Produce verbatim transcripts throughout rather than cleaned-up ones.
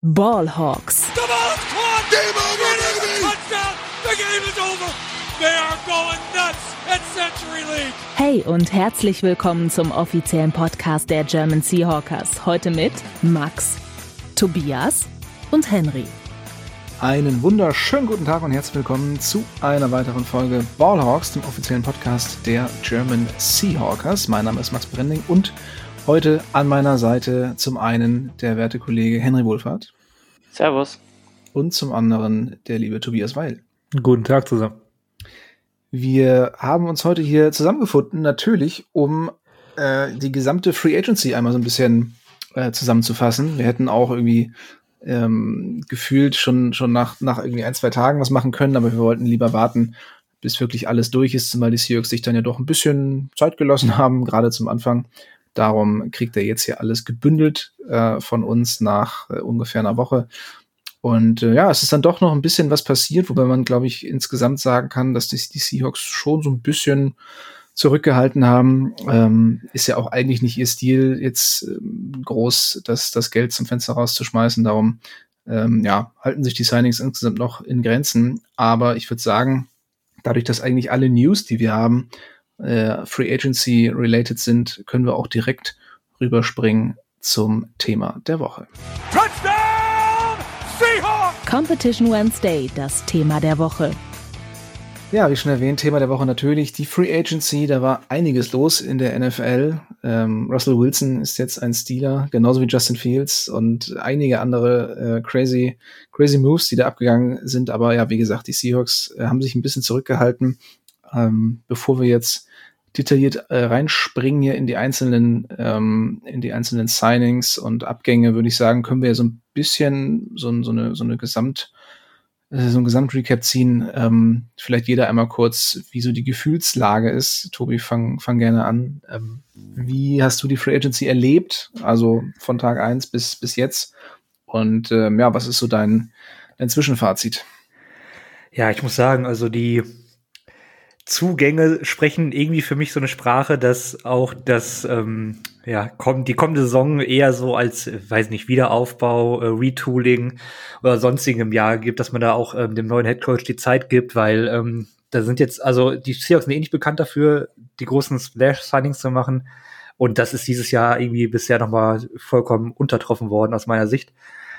Ballhawks. The ball is caught. Game over, baby. Touchdown. The game is over. They are going nuts at Century League. Hey und herzlich willkommen zum offiziellen Podcast der German Seahawkers. Heute mit Max, Tobias und Henry. Einen wunderschönen guten Tag und herzlich willkommen zu einer weiteren Folge Ballhawks, dem offiziellen Podcast der German Seahawkers. Mein Name ist Max Brending und heute an meiner Seite zum einen der werte Kollege Henry Wohlfahrt. Servus. Und zum anderen der liebe Tobias Weil. Guten Tag zusammen. Wir haben uns heute hier zusammengefunden, natürlich, um äh, die gesamte Free Agency einmal so ein bisschen äh, zusammenzufassen. Wir hätten auch irgendwie ähm, gefühlt schon schon nach nach irgendwie ein, zwei Tagen was machen können, aber wir wollten lieber warten, bis wirklich alles durch ist, zumal die Seahawks sich dann ja doch ein bisschen Zeit gelassen haben, gerade zum Anfang. Darum kriegt er jetzt hier alles gebündelt äh, von uns nach äh, ungefähr einer Woche. Und äh, ja, es ist dann doch noch ein bisschen was passiert, wobei man, glaube ich, insgesamt sagen kann, dass die, die Seahawks schon so ein bisschen zurückgehalten haben. Ähm, ist ja auch eigentlich nicht ihr Stil, jetzt ähm, groß das, das Geld zum Fenster rauszuschmeißen. Darum ähm, ja, halten sich die Signings insgesamt noch in Grenzen. Aber ich würde sagen, dadurch, dass eigentlich alle News, die wir haben, äh, Free Agency related sind, können wir auch direkt rüberspringen zum Thema der Woche. Touchdown Seahawks! Competition Wednesday, das Thema der Woche. Ja, wie schon erwähnt, Thema der Woche natürlich die Free Agency. Da war einiges los in der N F L. Ähm, Russell Wilson ist jetzt ein Stealer, genauso wie Justin Fields und einige andere äh, crazy, crazy Moves, die da abgegangen sind. Aber ja, wie gesagt, die Seahawks äh, haben sich ein bisschen zurückgehalten. Ähm, bevor wir jetzt detailliert äh, reinspringen hier in die einzelnen ähm, in die einzelnen Signings und Abgänge, würde ich sagen, können wir ja so ein bisschen so, so eine so eine Gesamt äh, so ein Gesamtrecap ziehen. Ähm, vielleicht jeder einmal kurz, wie so die Gefühlslage ist. Tobi, fang fang gerne an. Ähm, wie hast du die Free Agency erlebt? Also von Tag eins bis bis jetzt. Und ähm, ja, was ist so dein dein Zwischenfazit? Ja, ich muss sagen, also die Zugänge sprechen irgendwie für mich so eine Sprache, dass auch das, ähm, ja, kommt, die kommende Saison eher so als, weiß nicht, Wiederaufbau, äh, Retooling oder sonstigem Jahr gibt, dass man da auch ähm, dem neuen Headcoach die Zeit gibt, weil ähm, da sind jetzt, also die Seahawks sind eh nicht bekannt dafür, die großen Splash-Signings zu machen und das ist dieses Jahr irgendwie bisher nochmal vollkommen untertroffen worden aus meiner Sicht.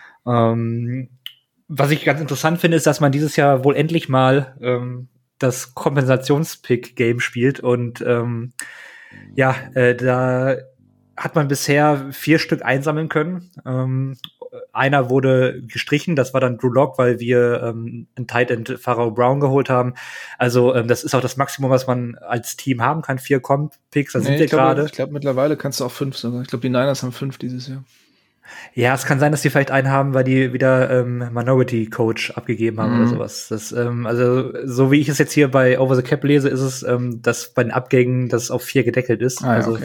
Ähm, was ich ganz interessant finde, ist, dass man dieses Jahr wohl endlich mal ähm, das Kompensationspick-Game spielt und ähm, ja, äh, da hat man bisher vier Stück einsammeln können. Ähm, einer wurde gestrichen, das war dann Drew Lock, weil wir ähm, einen Tight End Pharaoh Brown geholt haben. Also ähm, das ist auch das Maximum, was man als Team haben kann. Vier Comp-Picks, da Nee, sind wir gerade. Ich glaube, mittlerweile kannst du auch fünf sogar. Ich glaube, die Niners haben fünf dieses Jahr. Ja, es kann sein, dass die vielleicht einen haben, weil die wieder ähm, Minority Coach abgegeben haben mhm. oder sowas. Das, ähm, also so wie ich es jetzt hier bei Over the Cap lese, ist es, ähm, dass bei den Abgängen das auf vier gedeckelt ist. Ah, ja, also okay.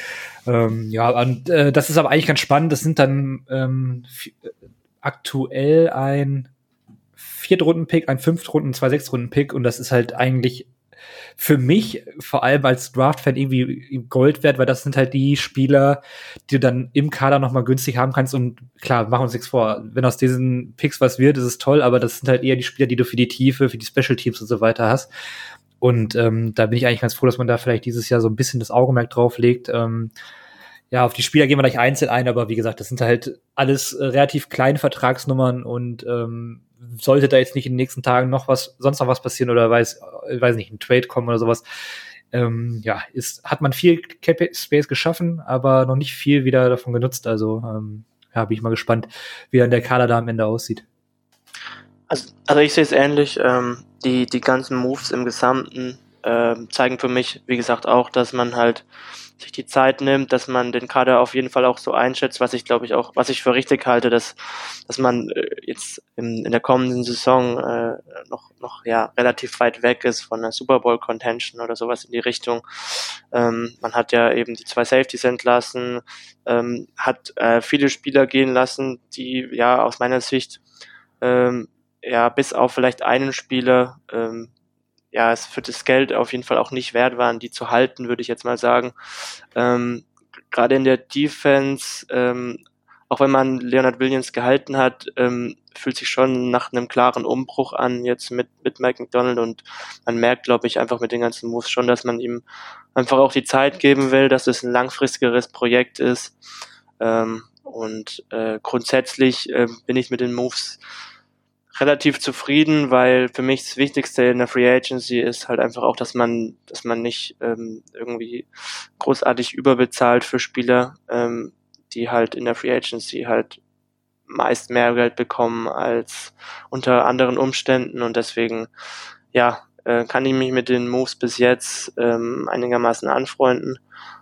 ähm, ja, und äh, das ist aber eigentlich ganz spannend. Das sind dann ähm, f- aktuell ein Viertrunden-Pick, ein Fünftrunden-, zwei Sechstrunden-Pick und das ist halt eigentlich für mich, vor allem als Draft-Fan, irgendwie Gold wert, weil das sind halt die Spieler, die du dann im Kader nochmal günstig haben kannst. Und klar, machen wir uns nichts vor. Wenn aus diesen Picks was wird, ist es toll, aber das sind halt eher die Spieler, die du für die Tiefe, für die Special Teams und so weiter hast. Und ähm, da bin ich eigentlich ganz froh, dass man da vielleicht dieses Jahr so ein bisschen das Augenmerk drauf legt. Ähm, ja, auf die Spieler gehen wir gleich einzeln ein, aber wie gesagt, das sind halt alles äh, relativ kleine Vertragsnummern und ähm, sollte da jetzt nicht in den nächsten Tagen noch was, sonst noch was passieren oder weiß, weiß nicht, ein Trade kommen oder sowas, ähm, ja, ist, hat man viel Cap Space geschaffen, aber noch nicht viel wieder davon genutzt. Also, ähm, ja, bin ich mal gespannt, wie dann der Kader da am Ende aussieht. Also, also ich sehe es ähnlich. Ähm, die, die ganzen Moves im Gesamten ähm, zeigen für mich, wie gesagt, auch, dass man halt sich die Zeit nimmt, dass man den Kader auf jeden Fall auch so einschätzt, was ich glaube ich auch, was ich für richtig halte, dass dass man äh, jetzt in, in der kommenden Saison äh, noch noch ja relativ weit weg ist von der Super Bowl Contention oder sowas in die Richtung. Ähm, man hat ja eben die zwei Safeties entlassen, ähm, hat äh, viele Spieler gehen lassen, die ja aus meiner Sicht ähm, ja bis auf vielleicht einen Spieler ähm, ja, es für das Geld auf jeden Fall auch nicht wert waren, die zu halten, würde ich jetzt mal sagen. Ähm, Gerade in der Defense ähm, auch wenn man Leonard Williams gehalten hat, ähm, fühlt sich schon nach einem klaren Umbruch an, jetzt mit, mit Mike Macdonald, und man merkt, glaube ich, einfach mit den ganzen Moves schon, dass man ihm einfach auch die Zeit geben will, dass es ein langfristigeres Projekt ist. Ähm, und äh, grundsätzlich äh, bin ich mit den Moves relativ zufrieden, weil für mich das Wichtigste in der Free Agency ist halt einfach auch, dass man, dass man nicht ähm, irgendwie großartig überbezahlt für Spieler, ähm, die halt in der Free Agency halt meist mehr Geld bekommen als unter anderen Umständen, und deswegen, ja, äh, kann ich mich mit den Moves bis jetzt ähm, einigermaßen anfreunden,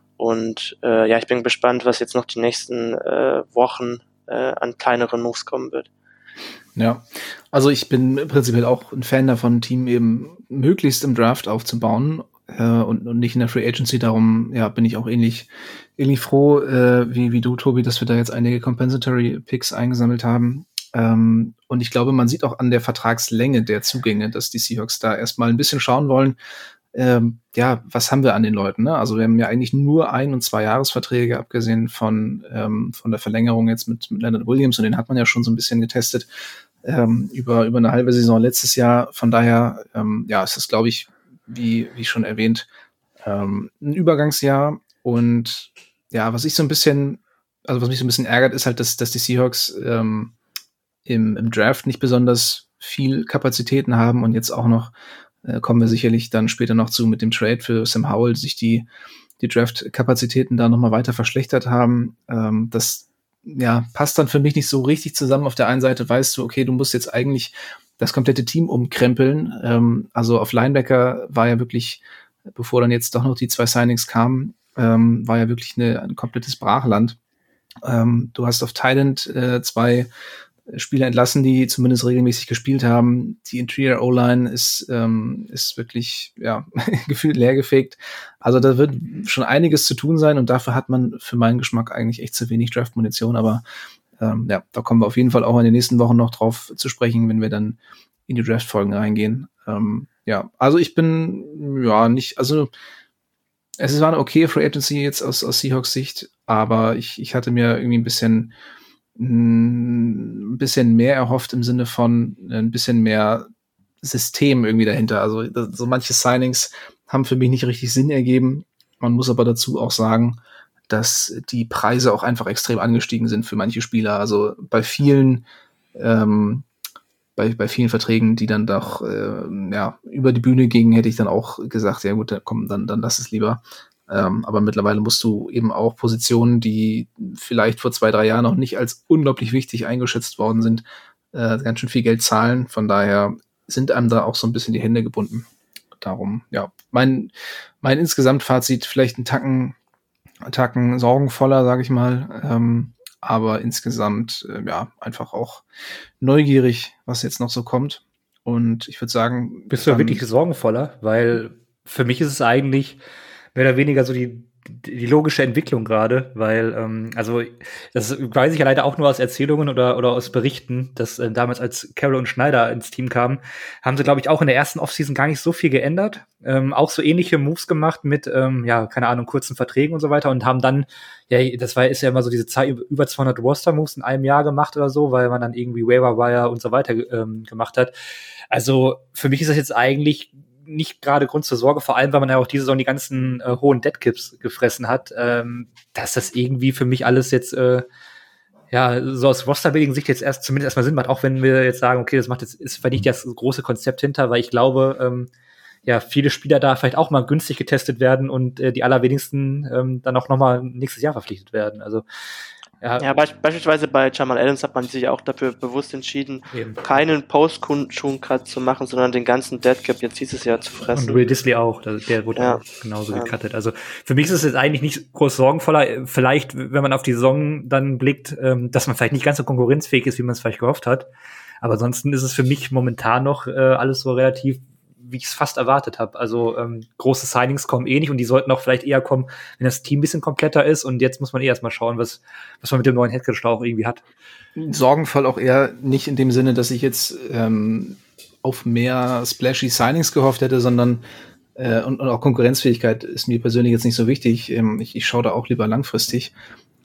und äh, ja, ich bin gespannt, was jetzt noch die nächsten äh, Wochen äh, an kleineren Moves kommen wird. Ja, also ich bin prinzipiell auch ein Fan davon, ein Team eben möglichst im Draft aufzubauen äh, und, und nicht in der Free Agency. Darum ja, bin ich auch ähnlich, ähnlich froh äh, wie, wie du, Tobi, dass wir da jetzt einige Compensatory Picks eingesammelt haben. Ähm, und ich glaube, man sieht auch an der Vertragslänge der Zugänge, dass die Seahawks da erstmal ein bisschen schauen wollen, ähm, ja, was haben wir an den Leuten, ne? Also wir haben ja eigentlich nur Ein- und Zwei-Jahresverträge, abgesehen von, ähm, von der Verlängerung jetzt mit, mit Leonard Williams, und den hat man ja schon so ein bisschen getestet ähm, über, über eine halbe Saison letztes Jahr. Von daher, ähm, ja, es ist, glaube ich, wie, wie schon erwähnt, ähm, ein Übergangsjahr. Und ja, was ich so ein bisschen, also was mich so ein bisschen ärgert, ist halt, dass, dass die Seahawks ähm, im, im Draft nicht besonders viel Kapazitäten haben, und jetzt auch noch äh, kommen wir sicherlich dann später noch zu mit dem Trade für Sam Howell, sich die, die Draft-Kapazitäten da nochmal weiter verschlechtert haben. Ähm, das ja, passt dann für mich nicht so richtig zusammen. Auf der einen Seite weißt du, okay, du musst jetzt eigentlich das komplette Team umkrempeln. Ähm, also auf Linebacker war ja wirklich, bevor dann jetzt doch noch die zwei Signings kamen, ähm, war ja wirklich eine, ein komplettes Brachland. Ähm, du hast auf Thailand äh, zwei Spieler entlassen, die zumindest regelmäßig gespielt haben. Die Interior O-Line ist, ähm, ist wirklich, ja, gefühlt leergefegt. Also da wird schon einiges zu tun sein, und dafür hat man für meinen Geschmack eigentlich echt zu wenig Draft-Munition. Aber ähm, ja, da kommen wir auf jeden Fall auch in den nächsten Wochen noch drauf zu sprechen, wenn wir dann in die Draft-Folgen reingehen. Ähm, ja, also ich bin, ja, nicht, also es war eine okay Free Agency jetzt aus, aus Seahawks Sicht, aber ich, ich hatte mir irgendwie ein bisschen ein bisschen mehr erhofft im Sinne von ein bisschen mehr System irgendwie dahinter. Also so manche Signings haben für mich nicht richtig Sinn ergeben. Man muss aber dazu auch sagen, dass die Preise auch einfach extrem angestiegen sind für manche Spieler. Also bei vielen ähm, bei, bei vielen Verträgen, die dann doch äh, ja, über die Bühne gingen, hätte ich dann auch gesagt, ja gut, komm, dann, dann lass es lieber. Ähm, aber mittlerweile musst du eben auch Positionen, die vielleicht vor zwei, drei Jahren noch nicht als unglaublich wichtig eingeschätzt worden sind, äh, ganz schön viel Geld zahlen. Von daher sind einem da auch so ein bisschen die Hände gebunden. Darum, ja, mein, mein Insgesamtfazit vielleicht ein Tacken, ein Tacken sorgenvoller, sage ich mal. Ähm, aber insgesamt, äh, ja, einfach auch neugierig, was jetzt noch so kommt. Und ich würde sagen... Bist du wirklich sorgenvoller? Weil für mich ist es eigentlich mehr oder weniger so die, die logische Entwicklung gerade, weil, ähm, also, das weiß ich ja leider auch nur aus Erzählungen oder, oder aus Berichten, dass äh, damals, als Carroll und Schneider ins Team kamen, haben sie, glaube ich, auch in der ersten Offseason gar nicht so viel geändert. Ähm, auch so ähnliche Moves gemacht mit, ähm, ja, keine Ahnung, kurzen Verträgen und so weiter, und haben dann, ja, das war, ist ja immer so diese Zeit, über zweihundert Roster-Moves in einem Jahr gemacht oder so, weil man dann irgendwie Waiver-Wire und so weiter ähm, gemacht hat. Also, für mich ist das jetzt eigentlich nicht gerade Grund zur Sorge, vor allem, weil man ja auch diese Saison die ganzen äh, hohen Deadcaps gefressen hat, ähm, dass das irgendwie für mich alles jetzt, äh, ja, so aus Roster-Building-Sicht jetzt erst zumindest erstmal Sinn macht, auch wenn wir jetzt sagen, okay, das macht jetzt, ist vielleicht nicht das große Konzept hinter, weil ich glaube, ähm, ja, viele Spieler da vielleicht auch mal günstig getestet werden und äh, die allerwenigsten ähm, dann auch nochmal nächstes Jahr verpflichtet werden. Also Ja, ja be- beispielsweise bei Jamal Adams hat man sich auch dafür bewusst entschieden, eben. keinen Post-Schon-Cut zu machen, sondern den ganzen Deadcap jetzt dieses Jahr zu fressen. Und Will Disley auch, der wurde ja. auch genauso ja. gecuttet. Also für mich ist es jetzt eigentlich nicht groß sorgenvoller. Vielleicht, wenn man auf die Saison dann blickt, ähm, dass man vielleicht nicht ganz so konkurrenzfähig ist, wie man es vielleicht gehofft hat. Aber ansonsten ist es für mich momentan noch äh, alles so relativ, wie ich es fast erwartet habe. Also ähm, große Signings kommen eh nicht und die sollten auch vielleicht eher kommen, wenn das Team ein bisschen kompletter ist. Und jetzt muss man eh erstmal schauen, was, was man mit dem neuen Headcoach auch irgendwie hat. Sorgenvoll auch eher nicht in dem Sinne, dass ich jetzt ähm, auf mehr splashy Signings gehofft hätte, sondern äh, und, und auch Konkurrenzfähigkeit ist mir persönlich jetzt nicht so wichtig. Ähm, ich, ich schaue da auch lieber langfristig.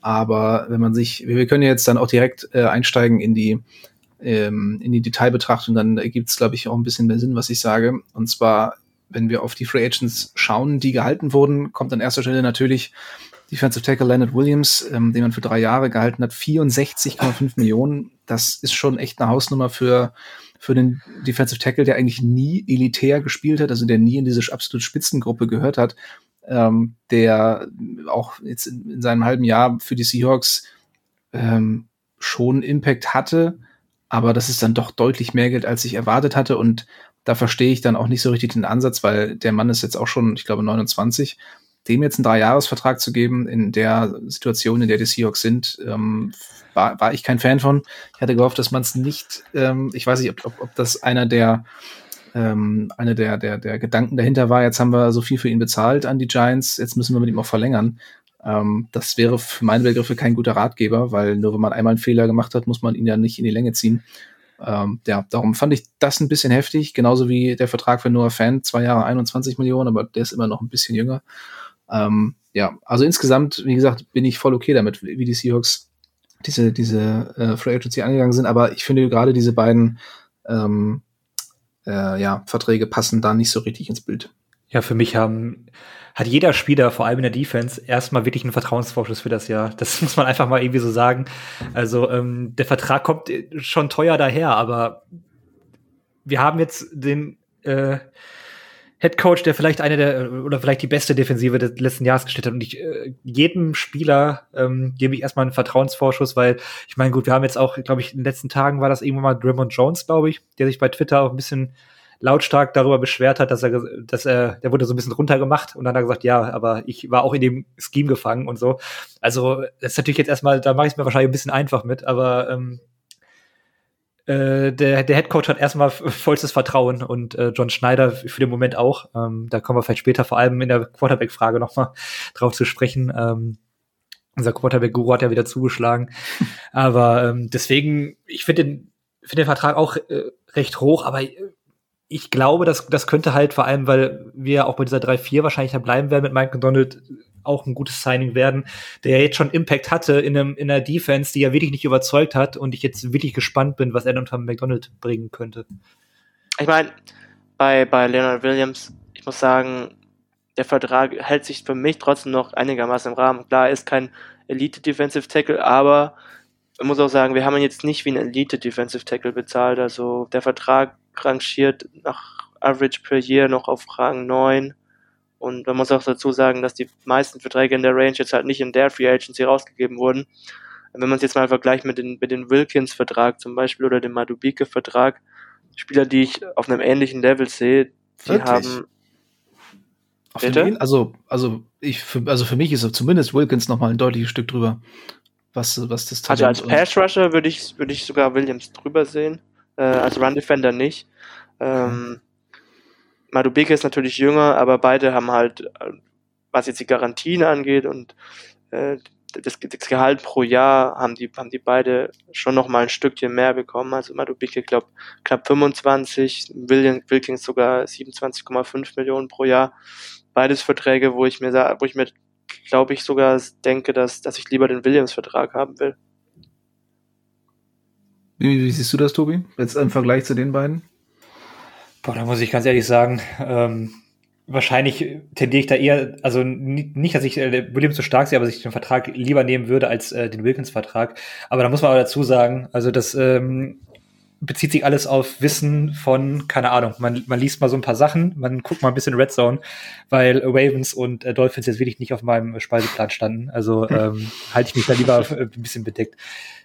Aber wenn man sich, wir können ja jetzt dann auch direkt äh, einsteigen in die ähm, in die Detailbetrachtung, dann ergibt es, glaube ich, auch ein bisschen mehr Sinn, was ich sage. Und zwar, wenn wir auf die Free Agents schauen, die gehalten wurden, kommt an erster Stelle natürlich Defensive Tackle Leonard Williams, ähm, den man für drei Jahre gehalten hat, vierundsechzig Komma fünf Millionen. Das ist schon echt eine Hausnummer für für den Defensive Tackle, der eigentlich nie elitär gespielt hat, also der nie in diese absolute Spitzengruppe gehört hat, ähm, der auch jetzt in, in seinem halben Jahr für die Seahawks ähm, schon Impact hatte, aber das ist dann doch deutlich mehr Geld, als ich erwartet hatte, und da verstehe ich dann auch nicht so richtig den Ansatz, weil der Mann ist jetzt auch schon, ich glaube, neunundzwanzig, dem jetzt einen Dreijahresvertrag zu geben in der Situation, in der die Seahawks sind, ähm, war, war ich kein Fan von. Ich hatte gehofft, dass man es nicht, ähm, ich weiß nicht, ob, ob, ob das einer der ähm, eine der, der, der Gedanken dahinter war, jetzt haben wir so viel für ihn bezahlt an die Giants, jetzt müssen wir mit ihm auch verlängern. Ähm, das wäre für meine Begriffe kein guter Ratgeber, weil nur wenn man einmal einen Fehler gemacht hat, muss man ihn ja nicht in die Länge ziehen. Ähm, ja, darum fand ich das ein bisschen heftig, genauso wie der Vertrag für Noah Fant, zwei Jahre einundzwanzig Millionen, aber der ist immer noch ein bisschen jünger. Ähm, ja, also insgesamt, wie gesagt, bin ich voll okay damit, wie die Seahawks diese, diese äh, Free Agency angegangen sind, aber ich finde gerade diese beiden ähm, äh, ja, Verträge passen da nicht so richtig ins Bild. Ja, für mich haben, hat jeder Spieler, vor allem in der Defense, erstmal wirklich einen Vertrauensvorschuss für das Jahr. Das muss man einfach mal irgendwie so sagen. Also ähm, der Vertrag kommt schon teuer daher, aber wir haben jetzt den äh, Head Coach, der vielleicht eine der oder vielleicht die beste Defensive des letzten Jahres gestellt hat. Und ich äh, jedem Spieler ähm, gebe ich erstmal einen Vertrauensvorschuss, weil ich meine, gut, wir haben jetzt auch, glaube ich, in den letzten Tagen war das irgendwann mal Draymond Jones, glaube ich, der sich bei Twitter auch ein bisschen lautstark darüber beschwert hat, dass er, dass er, der wurde so ein bisschen runtergemacht und dann hat er gesagt, ja, aber ich war auch in dem Scheme gefangen und so. Also das ist natürlich jetzt erstmal, da mache ich es mir wahrscheinlich ein bisschen einfach mit, aber ähm, äh, der, der Headcoach hat erstmal vollstes Vertrauen und äh, John Schneider für den Moment auch. Ähm, da kommen wir vielleicht später vor allem in der Quarterback-Frage nochmal drauf zu sprechen. Ähm, unser Quarterback-Guru hat ja wieder zugeschlagen. Aber ähm, deswegen, ich finde den, finde den Vertrag auch äh, recht hoch, aber ich glaube, das, das könnte halt vor allem, weil wir auch bei dieser drei vier wahrscheinlich da bleiben werden mit Mike McDonald, auch ein gutes Signing werden, der ja jetzt schon Impact hatte in einem in einer Defense, die ja wirklich nicht überzeugt hat und ich jetzt wirklich gespannt bin, was er unter McDonald bringen könnte. Ich meine, bei, bei Leonard Williams, ich muss sagen, der Vertrag hält sich für mich trotzdem noch einigermaßen im Rahmen. Klar, er ist kein Elite-Defensive Tackle, aber man muss auch sagen, wir haben ihn jetzt nicht wie ein Elite-Defensive Tackle bezahlt, also der Vertrag rangiert nach Average per Year noch auf Rang neun. Und man muss auch dazu sagen, dass die meisten Verträge in der Range jetzt halt nicht in der Free Agency rausgegeben wurden. Wenn man es jetzt mal vergleicht mit den, mit den Wilkins-Vertrag zum Beispiel oder dem Madubuike-Vertrag, Spieler, die ich auf einem ähnlichen Level sehe, die Wirklich? haben... Auf dem, also, also, ich, für, also für mich ist zumindest Wilkins noch mal ein deutliches Stück drüber, was, was das Talent. Also als Pass-Rusher würde ich, würde ich sogar Williams drüber sehen. Äh, als Run-Defender nicht. Ähm, Madubuike ist natürlich jünger, aber beide haben halt, was jetzt die Garantien angeht und äh, das, das Gehalt pro Jahr, haben die, haben die beide schon noch mal ein Stückchen mehr bekommen. Also Madubuike, ich glaube, knapp fünfundzwanzig, William, Wilkins sogar siebenundzwanzig Komma fünf Millionen pro Jahr. Beides Verträge, wo ich mir, wo ich mir, glaube ich, sogar denke, dass, dass ich lieber den Williams-Vertrag haben will. Wie, wie siehst du das, Tobi? Jetzt im Vergleich zu den beiden? Boah, da muss ich ganz ehrlich sagen, ähm, wahrscheinlich tendiere ich da eher, also nicht, nicht dass ich äh, Williams so stark sehe, aber dass ich den Vertrag lieber nehmen würde als äh, den Wilkins-Vertrag. Aber da muss man aber dazu sagen, also das ähm, bezieht sich alles auf Wissen von, keine Ahnung, man, man liest mal so ein paar Sachen, man guckt mal ein bisschen Red Zone, weil Ravens und äh, Dolphins jetzt wirklich nicht auf meinem Speiseplan standen. Also ähm, halte ich mich da lieber ein bisschen bedeckt.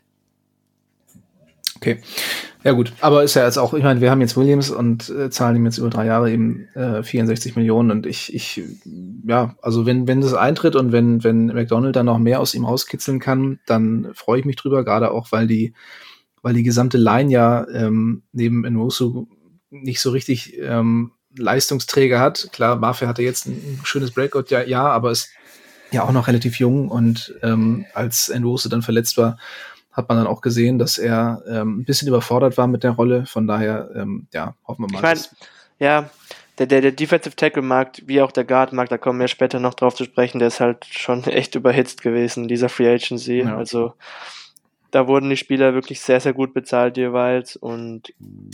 Okay, ja gut, aber ist ja jetzt auch, ich meine, wir haben jetzt Williams und äh, zahlen ihm jetzt über drei Jahre eben äh, vierundsechzig Millionen und ich, ich, ja, also wenn wenn das eintritt und wenn wenn McDonald dann noch mehr aus ihm rauskitzeln kann, dann freue ich mich drüber, gerade auch, weil die weil die gesamte Line ja ähm, neben Nwosu nicht so richtig ähm, Leistungsträger hat. Klar, Mafe hatte jetzt ein, ein schönes Breakout, ja, ja, aber ist ja auch noch relativ jung und ähm, als Nwosu dann verletzt war, hat man dann auch gesehen, dass er ähm, ein bisschen überfordert war mit der Rolle. Von daher, ähm, ja, hoffen wir mal. Ich meine, ja, der, der, der Defensive Tackle-Markt, wie auch der Guard-Markt, da kommen wir später noch drauf zu sprechen, der ist halt schon echt überhitzt gewesen, dieser Free Agency. Ja. Also da wurden die Spieler wirklich sehr, sehr gut bezahlt jeweils. Und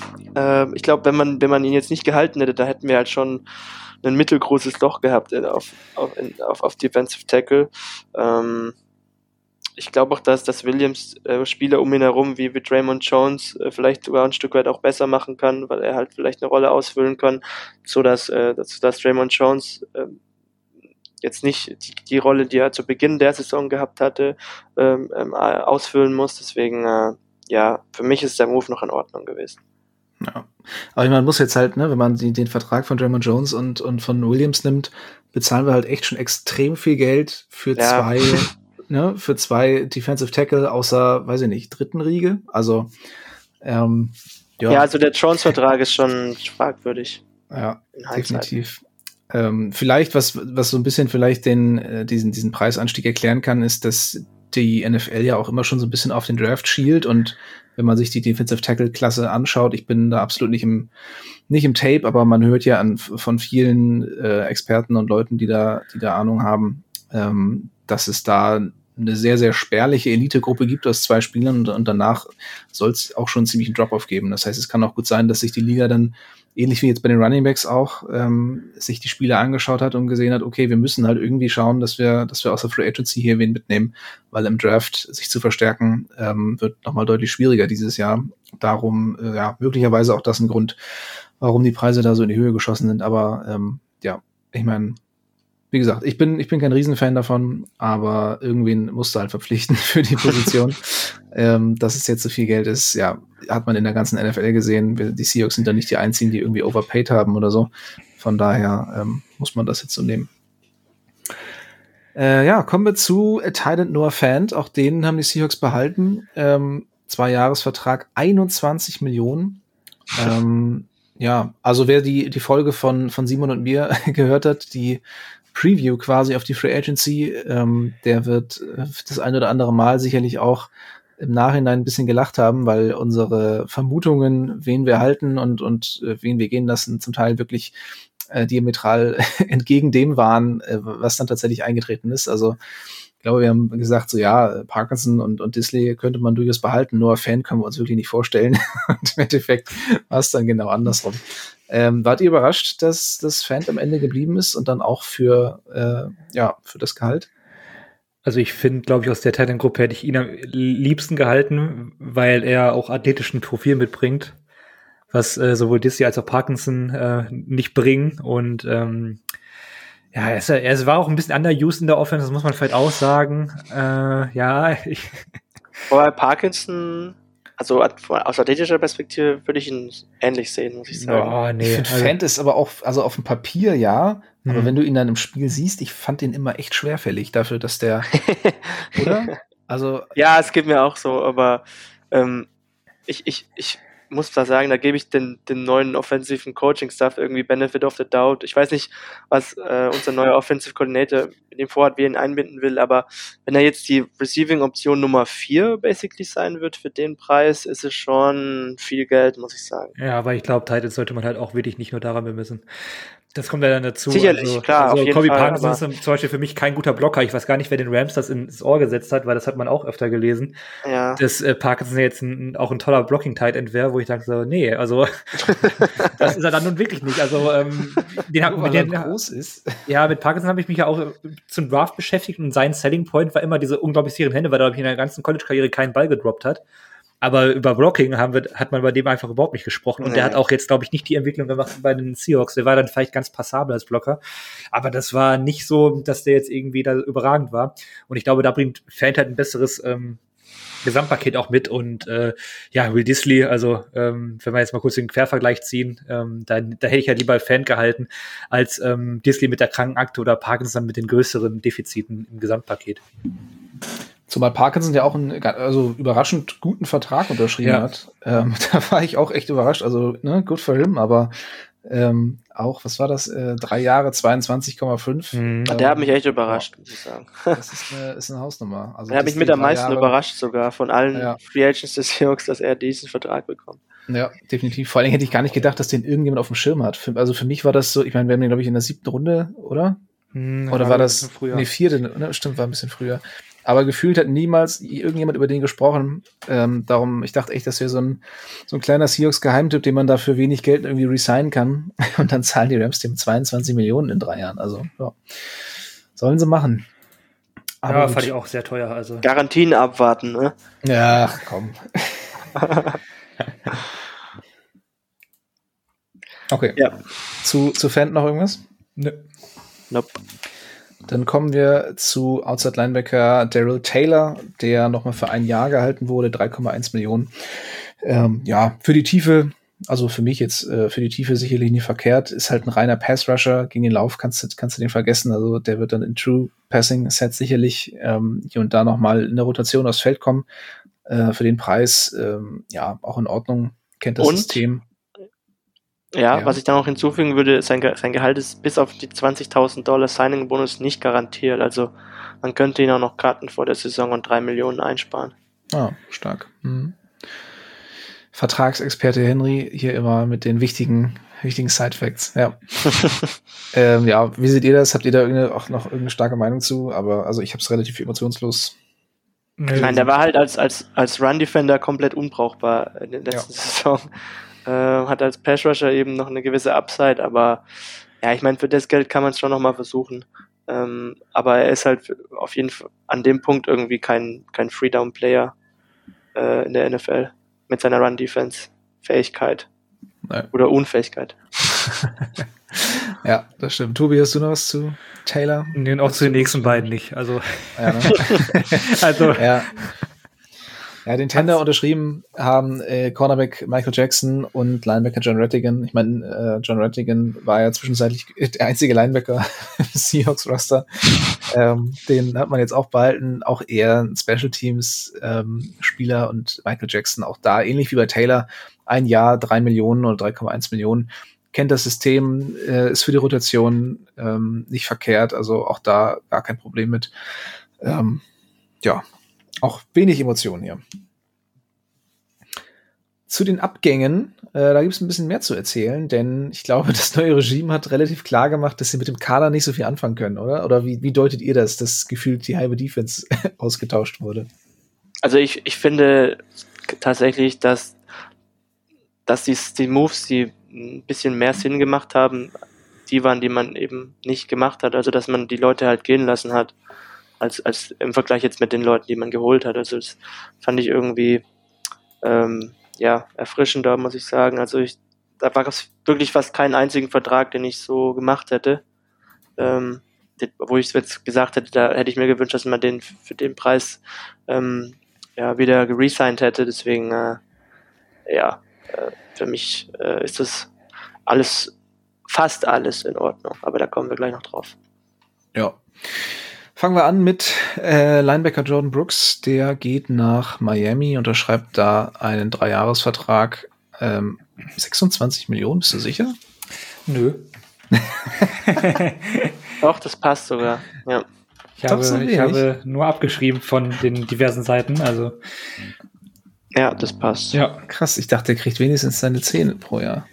äh, ich glaube, wenn man, wenn man ihn jetzt nicht gehalten hätte, da hätten wir halt schon ein mittelgroßes Loch gehabt auf, auf, auf, auf Defensive Tackle. Ähm, ich glaube auch, dass, dass Williams äh, Spieler um ihn herum, wie, wie Draymond Jones, äh, vielleicht sogar ein Stück weit auch besser machen kann, weil er halt vielleicht eine Rolle ausfüllen kann, so dass, äh, dass, dass Draymond Jones äh, jetzt nicht die, die Rolle, die er zu Beginn der Saison gehabt hatte, ähm, ähm, ausfüllen muss. Deswegen, äh, ja, für mich ist der Move noch in Ordnung gewesen. Ja, aber man muss jetzt halt, ne, wenn man die, den Vertrag von Draymond Jones und, und von Williams nimmt, bezahlen wir halt echt schon extrem viel Geld für ja. zwei, ne, für zwei Defensive Tackle außer, weiß ich nicht, dritten Riege. Also, ähm, ja. Ja, also der Jones-Vertrag ist schon fragwürdig. Ja, definitiv. Ähm, vielleicht, was, was so ein bisschen vielleicht den, äh, diesen, diesen Preisanstieg erklären kann, ist, dass die N F L ja auch immer schon so ein bisschen auf den Draft schielt, und wenn man sich die Defensive Tackle Klasse anschaut, ich bin da absolut nicht im, nicht im Tape, aber man hört ja an, von vielen äh, Experten und Leuten, die da, die da Ahnung haben, ähm, dass es da eine sehr, sehr spärliche Elitegruppe gibt aus zwei Spielern, und, und danach soll es auch schon einen ziemlichen Drop-Off geben. Das heißt, es kann auch gut sein, dass sich die Liga dann ähnlich wie jetzt bei den Running Backs auch, ähm, sich die Spieler angeschaut hat und gesehen hat, okay, wir müssen halt irgendwie schauen, dass wir, dass wir aus der Free Agency hier wen mitnehmen, weil im Draft sich zu verstärken, ähm, wird nochmal deutlich schwieriger dieses Jahr. Darum, äh, ja, möglicherweise auch das ein Grund, warum die Preise da so in die Höhe geschossen sind. Aber ähm, ja, ich meine, wie gesagt, ich bin, ich bin kein Riesenfan davon, aber irgendwen musst du halt verpflichten für die Position. ähm, dass es jetzt so viel Geld ist, ja, hat man in der ganzen N F L gesehen. Die Seahawks sind da nicht die einzigen, die irgendwie overpaid haben oder so. Von daher ähm, muss man das jetzt so nehmen. Äh, ja, kommen wir zu Tight End Noah Fant. Auch den haben die Seahawks behalten. Ähm, Zwei-Jahres-Vertrag, einundzwanzig Millionen. Ähm, ja, also wer die, die Folge von, von Simon und mir gehört hat, die Preview quasi auf die Free Agency, ähm, der wird das ein oder andere Mal sicherlich auch im Nachhinein ein bisschen gelacht haben, weil unsere Vermutungen, wen wir halten und, und äh, wen wir gehen lassen, zum Teil wirklich äh, diametral entgegen dem waren, äh, was dann tatsächlich eingetreten ist. Also ich glaube, wir haben gesagt, so ja, Parkinson und, und Disley könnte man durchaus behalten, nur Fan können wir uns wirklich nicht vorstellen. Und im Endeffekt war es dann genau andersrum. Ähm, wart ihr überrascht, dass das Fan am Ende geblieben ist und dann auch für, äh, ja, für das Gehalt? Also ich finde, glaube ich, aus der Titan-Gruppe hätte ich ihn am liebsten gehalten, weil er auch athletischen Profil mitbringt, was äh, sowohl Disley als auch Parkinson äh, nicht bringen. Und ähm, ja, es, es war auch ein bisschen underused in der Offense, das muss man vielleicht auch sagen. Äh, ja, ich Wobei Parkinson, also aus athletischer Perspektive würde ich ihn ähnlich sehen, muss ich sagen. Oh, nee. Ich finde also, Fant ist aber auch, also auf dem Papier ja, mhm. aber wenn du ihn dann im Spiel siehst, ich fand den immer echt schwerfällig dafür, dass der, oder? Also ja, es geht mir auch so, aber ähm, ich, ich, ich muss da sagen, da gebe ich den, den neuen offensiven Coaching-Staff irgendwie Benefit of the Doubt. Ich weiß nicht, was äh, unser neuer Offensive Coordinator mit dem vorhat, wie er ihn einbinden will, aber wenn er jetzt die Receiving-Option Nummer vier basically sein wird für den Preis, ist es schon viel Geld, muss ich sagen. Ja, aber ich glaube, Titans sollte man halt auch wirklich nicht nur daran bemessen. Das kommt ja dann dazu. Sicherlich, also, klar, also auf jeden Kobe Fall. Parkinson ist zum Beispiel für mich kein guter Blocker. Ich weiß gar nicht, wer den Rams das ins Ohr gesetzt hat, weil das hat man auch öfter gelesen. Ja. Dass äh, Parkinson jetzt ein, auch ein toller Blocking-Tight-End wäre, wo ich dachte so, nee, also das ist er dann nun wirklich nicht. Also ähm, den hab, weil den, er groß ist. Ja, mit Parkinson habe ich mich ja auch zum Draft beschäftigt, und sein Selling Point war immer diese unglaublich sicheren Hände, weil er in der ganzen College-Karriere keinen Ball gedroppt hat. Aber über Blocking haben wir, hat man bei dem einfach überhaupt nicht gesprochen. Und nee. Der hat auch jetzt, glaube ich, nicht die Entwicklung gemacht bei den Seahawks. Der war dann vielleicht ganz passabel als Blocker. Aber das war nicht so, dass der jetzt irgendwie da überragend war. Und ich glaube, da bringt Fant halt ein besseres ähm, Gesamtpaket auch mit. Und äh, ja, Will Disley, also ähm, wenn wir jetzt mal kurz den Quervergleich ziehen, ähm, da, da hätte ich halt lieber Fant gehalten, als ähm, Disley mit der Krankenakte oder Parkinson mit den größeren Defiziten im Gesamtpaket. Zumal Parkinson ja auch einen also überraschend guten Vertrag unterschrieben ja. hat. Ähm, da war ich auch echt überrascht. Also, ne, good for him, aber ähm, auch, was war das? Äh, drei Jahre, zweiundzwanzig Komma fünf. Mhm. Ähm, der hat mich echt überrascht, muss ich sagen. Das ist eine, ist eine Hausnummer. Also der hat mich mit am meisten Jahre, überrascht sogar von allen ja. Free Agents des Seahawks, dass er diesen Vertrag bekommt. Ja, definitiv. Vor allem hätte ich gar nicht gedacht, dass den irgendjemand auf dem Schirm hat. Für, also für mich war das so, ich meine, wir haben den, glaube ich, in der siebten Runde, oder? Hm, oder war das, früher. Nee, vierte, ne? Stimmt, war ein bisschen früher. Aber gefühlt hat niemals irgendjemand über den gesprochen. Ähm, darum, ich dachte echt, das wäre so ein, so ein kleiner Seahawks-Geheimtipp, den man da für wenig Geld irgendwie resignen kann. Und dann zahlen die Rams dem zweiundzwanzig Millionen in drei Jahren. Also, ja. Sollen sie machen. Aber ja, gut. Fand ich auch sehr teuer. Also. Garantien abwarten, ne? Ja, komm. Okay. Ja. Zu, zu Fant noch irgendwas? Nö. Nope. Dann kommen wir zu Outside Linebacker Darrell Taylor, der nochmal für ein Jahr gehalten wurde, drei Komma eins Millionen. Ähm, ja, für die Tiefe, also für mich jetzt äh, für die Tiefe sicherlich nicht verkehrt, ist halt ein reiner Pass-Rusher. Gegen den Lauf kannst du, kannst du den vergessen. Also der wird dann in True Passing Set sicherlich ähm, hier und da nochmal in der Rotation aufs Feld kommen. Äh, für den Preis, ähm, ja, auch in Ordnung. Kennt das und? System. Ja, Ja, was ich da noch hinzufügen würde, sein, Ge- sein Gehalt ist bis auf die zwanzigtausend Dollar Signing-Bonus nicht garantiert. Also man könnte ihn auch noch cutten vor der Saison und drei Millionen einsparen. Ah, stark. Mhm. Vertragsexperte Henry hier immer mit den wichtigen, wichtigen Side-Facts. Ja. ähm, ja, wie seht ihr das? Habt ihr da irgende, auch noch irgendeine starke Meinung zu? Aber also ich habe es relativ emotionslos. Ich meine, der war halt als, als, als Run-Defender komplett unbrauchbar in der letzten ja. Saison. Äh, hat als Pass-Rusher eben noch eine gewisse Upside, aber ja, ich meine, für das Geld kann man es schon nochmal versuchen. Ähm, aber er ist halt auf jeden Fall an dem Punkt irgendwie kein, kein Free-Down-Player äh, in der N F L mit seiner Run-Defense-Fähigkeit. Nein. Oder Unfähigkeit. Ja, das stimmt. Tobi, hast du noch was zu Taylor? Nee, auch zu den nächsten beiden nicht. Also, ja, ne? also ja. Ja, den Tender unterschrieben haben äh, Cornerback Michael Jackson und Linebacker John Rattigan. Ich meine, äh, John Rattigan war ja zwischenzeitlich der einzige Linebacker im Seahawks-Roster. Ähm, den hat man jetzt auch behalten. Auch eher ein Special Teams-Spieler ähm, und Michael Jackson auch da, ähnlich wie bei Taylor, ein Jahr, drei Millionen oder drei Komma eins Millionen. Kennt das System, äh, ist für die Rotation ähm, nicht verkehrt. Also auch da gar kein Problem mit. Ähm, ja, auch wenig Emotionen hier. Zu den Abgängen, äh, da gibt es ein bisschen mehr zu erzählen, denn ich glaube, das neue Regime hat relativ klar gemacht, dass sie mit dem Kader nicht so viel anfangen können, oder? Oder wie, wie deutet ihr das, dass gefühlt die halbe Defense ausgetauscht wurde? Also ich, ich finde tatsächlich, dass, dass die, die Moves, die ein bisschen mehr Sinn gemacht haben, die waren, die man eben nicht gemacht hat. Also dass man die Leute halt gehen lassen hat. Als, als im Vergleich jetzt mit den Leuten, die man geholt hat. Also das fand ich irgendwie ähm, ja, erfrischender, muss ich sagen. Also ich, da war es wirklich fast keinen einzigen Vertrag, den ich so gemacht hätte. Ähm, wo ich jetzt gesagt hätte, da hätte ich mir gewünscht, dass man den für den Preis ähm, ja, wieder geresigned hätte. Deswegen äh, ja, äh, für mich äh, ist das alles, fast alles in Ordnung. Aber da kommen wir gleich noch drauf. Ja. Fangen wir an mit äh, Linebacker Jordan Brooks. Der geht nach Miami, unterschreibt da einen Dreijahresvertrag. Ähm, sechsundzwanzig Millionen, bist du sicher? Nö. Doch, das passt sogar. Ja. Ich, habe, so ich habe nur abgeschrieben von den diversen Seiten. Also ja, das passt. Ja, krass. Ich dachte, der kriegt wenigstens seine zehn pro Jahr.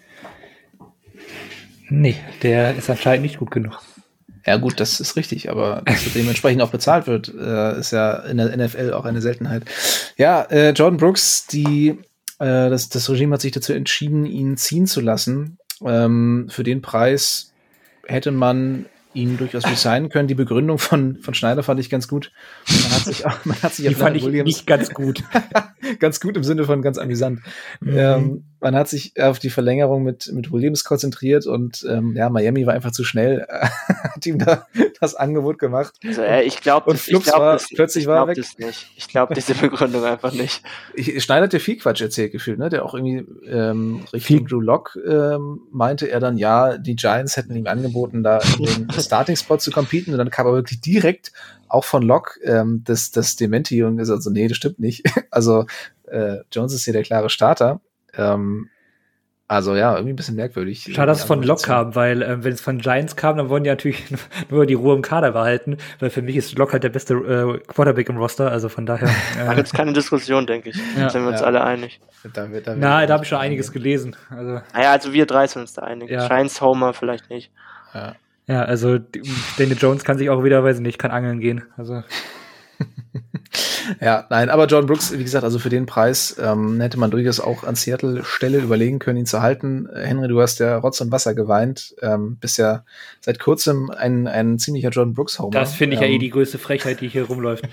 Nee, der ist anscheinend nicht gut genug. Ja gut, das ist richtig, aber dass dementsprechend auch bezahlt wird, äh, ist ja in der N F L auch eine Seltenheit. Ja, äh, Jordan Brooks, die, äh, das, das Regime hat sich dazu entschieden, ihn ziehen zu lassen. Ähm, für den Preis hätte man ihn durchaus resignen können. Die Begründung von, von Schneider fand ich ganz gut. Man hat sich auch, man hat sich die fand ich Williams nicht ganz gut. Ganz gut im Sinne von ganz amüsant. Mhm. Ähm, man hat sich auf die Verlängerung mit, mit Williams konzentriert und ähm, ja, Miami war einfach zu schnell, hat ihm da das Angebot gemacht. Also äh, ich glaube, und Flups glaub, war, das, plötzlich ich war glaub weg. Das nicht. Ich glaube diese Begründung einfach nicht. Ich, Schneider hat ja viel Quatsch erzählt gefühlt, ne? Der auch irgendwie ähm, Richtung Drew Lock ähm, meinte er dann, ja, die Giants hätten ihm angeboten, da in den Starting-Spot zu competen und dann kam er wirklich direkt auch von Lock ähm, das, das Dementi und gesagt so, nee, das stimmt nicht. Also äh, Jones ist hier der klare Starter. Ähm, Also ja, irgendwie ein bisschen merkwürdig. Schade, dass es von Locke kam, weil äh, wenn es von Giants kam, dann wollen die natürlich nur die Ruhe im Kader behalten, weil für mich ist Locke halt der beste äh, Quarterback im Roster, also von daher. Äh, da gibt es keine Diskussion, denke ich. Ja. Da sind wir uns Ja. alle einig. Da, wird- da, wird Na, wir da habe nicht ich schon dran einiges gehen. gelesen. Also, Naja, also wir drei sind uns da einig. Ja. Giants, Homer vielleicht nicht. Ja. ja, also die- Daniel Jones kann sich auch wieder, weiß ich nicht, kann angeln gehen. Also Ja, nein, aber Jordan Brooks, wie gesagt, also für den Preis ähm, hätte man durchaus auch an Seattle Stelle überlegen können, ihn zu halten. Äh, Henry, du hast ja Rotz und Wasser geweint. Ähm, bist ja seit kurzem ein, ein ziemlicher Jordan Brooks-Homer. das finde ich ja ähm, eh die größte Frechheit, die hier rumläuft.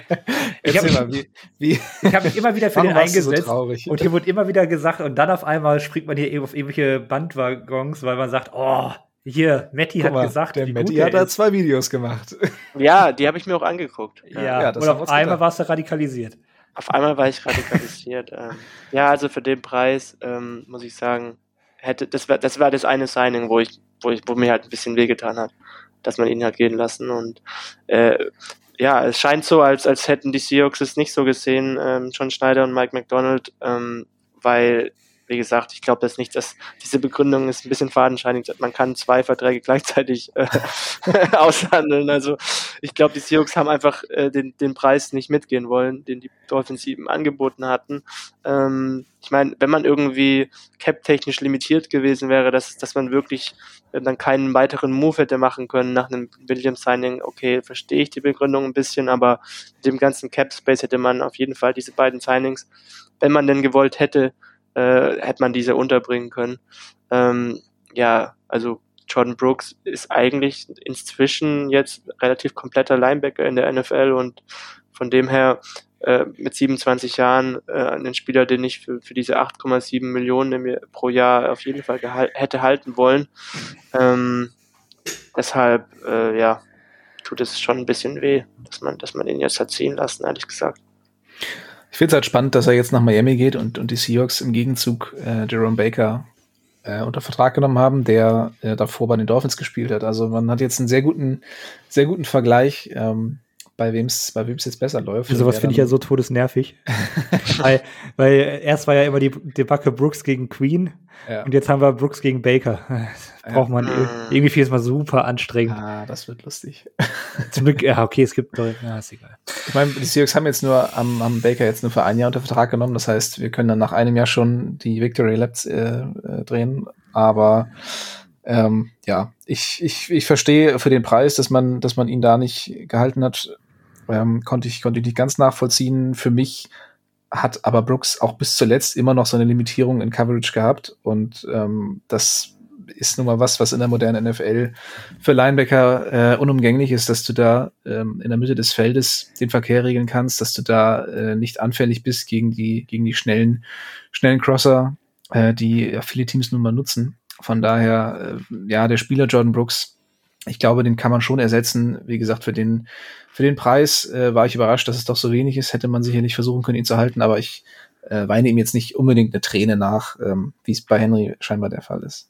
Ich Erzähl habe mal, wie, wie, ich hab mich immer wieder für warum den warst du so eingesetzt traurig? und hier wurde immer wieder gesagt und dann auf einmal springt man hier eben auf irgendwelche Bandwaggons, weil man sagt, oh, hier, Matti Guck hat mal, gesagt, der wie Matti gut er hat da ist. zwei Videos gemacht. Ja, die habe ich mir auch angeguckt. Ja, Ja, das und haben wir auf uns einmal gedacht. warst du radikalisiert. Auf einmal war ich radikalisiert. ähm, ja, also für den Preis ähm, muss ich sagen, hätte das war das war das eine Signing, wo ich, wo ich, wo mir halt ein bisschen wehgetan hat, dass man ihn hat gehen lassen. Und äh, ja, es scheint so, als als hätten die Seahawks es nicht so gesehen, ähm, John Schneider und Mike McDonald, ähm, weil wie gesagt, ich glaube das nicht, dass diese Begründung ist ein bisschen fadenscheinig. Man kann zwei Verträge gleichzeitig äh, aushandeln. Also ich glaube, die Seahawks haben einfach äh, den, den Preis nicht mitgehen wollen, den die Dolphins ihm angeboten hatten. Ähm, ich meine, wenn man irgendwie cap-technisch limitiert gewesen wäre, dass, dass man wirklich äh, dann keinen weiteren Move hätte machen können nach einem Williams-Signing, okay, verstehe ich die Begründung ein bisschen, aber mit dem ganzen Cap-Space hätte man auf jeden Fall diese beiden Signings, wenn man denn gewollt hätte, Äh, hätte man diese unterbringen können. Ähm, ja, also Jordan Brooks ist eigentlich inzwischen jetzt relativ kompletter Linebacker in der N F L und von dem her äh, mit siebenundzwanzig Jahren äh, einen Spieler, den ich für, für diese acht Komma sieben Millionen im, pro Jahr auf jeden Fall gehal- hätte halten wollen. Ähm, deshalb, äh, ja, tut es schon ein bisschen weh, dass man, dass man ihn jetzt hat ziehen lassen, ehrlich gesagt. Ich finde es halt spannend, dass er jetzt nach Miami geht und, und die Seahawks im Gegenzug äh, Jerome Baker äh, unter Vertrag genommen haben, der äh, davor bei den Dolphins gespielt hat. Also man hat jetzt einen sehr guten, sehr guten Vergleich, ähm, bei wem es bei wem's jetzt besser läuft. Also sowas finde ich ja so todesnervig. weil, weil erst war ja immer die Debatte Brooks gegen Queen Ja. und jetzt haben wir Brooks gegen Baker. Das braucht man Ja. irgendwie vieles mal super anstrengend. Ah, das wird lustig. Zum Glück, ja, okay, es gibt Leute, ja, ist egal. Ich meine, die Seahawks haben jetzt nur am, am Baker jetzt nur für ein Jahr unter Vertrag genommen. Das heißt, wir können dann nach einem Jahr schon die Victory Laps äh, äh, drehen. Aber ähm, ja, ich, ich, ich verstehe für den Preis, dass man, dass man ihn da nicht gehalten hat, ähm, konnte ich, konnte ich nicht ganz nachvollziehen. Für mich hat aber Brooks auch bis zuletzt immer noch so eine Limitierung in Coverage gehabt. Und ähm, das ist nun mal was, was in der modernen N F L für Linebacker äh, unumgänglich ist, dass du da ähm, in der Mitte des Feldes den Verkehr regeln kannst, dass du da äh, nicht anfällig bist gegen die gegen die schnellen schnellen Crosser, äh, die ja viele Teams nun mal nutzen. Von daher, äh, ja, der Spieler Jordan Brooks, ich glaube, den kann man schon ersetzen. Wie gesagt, für den für den Preis äh, war ich überrascht, dass es doch so wenig ist. Hätte man sicherlich versuchen können, ihn zu halten, aber ich äh, weine ihm jetzt nicht unbedingt eine Träne nach, ähm, wie es bei Henry scheinbar der Fall ist.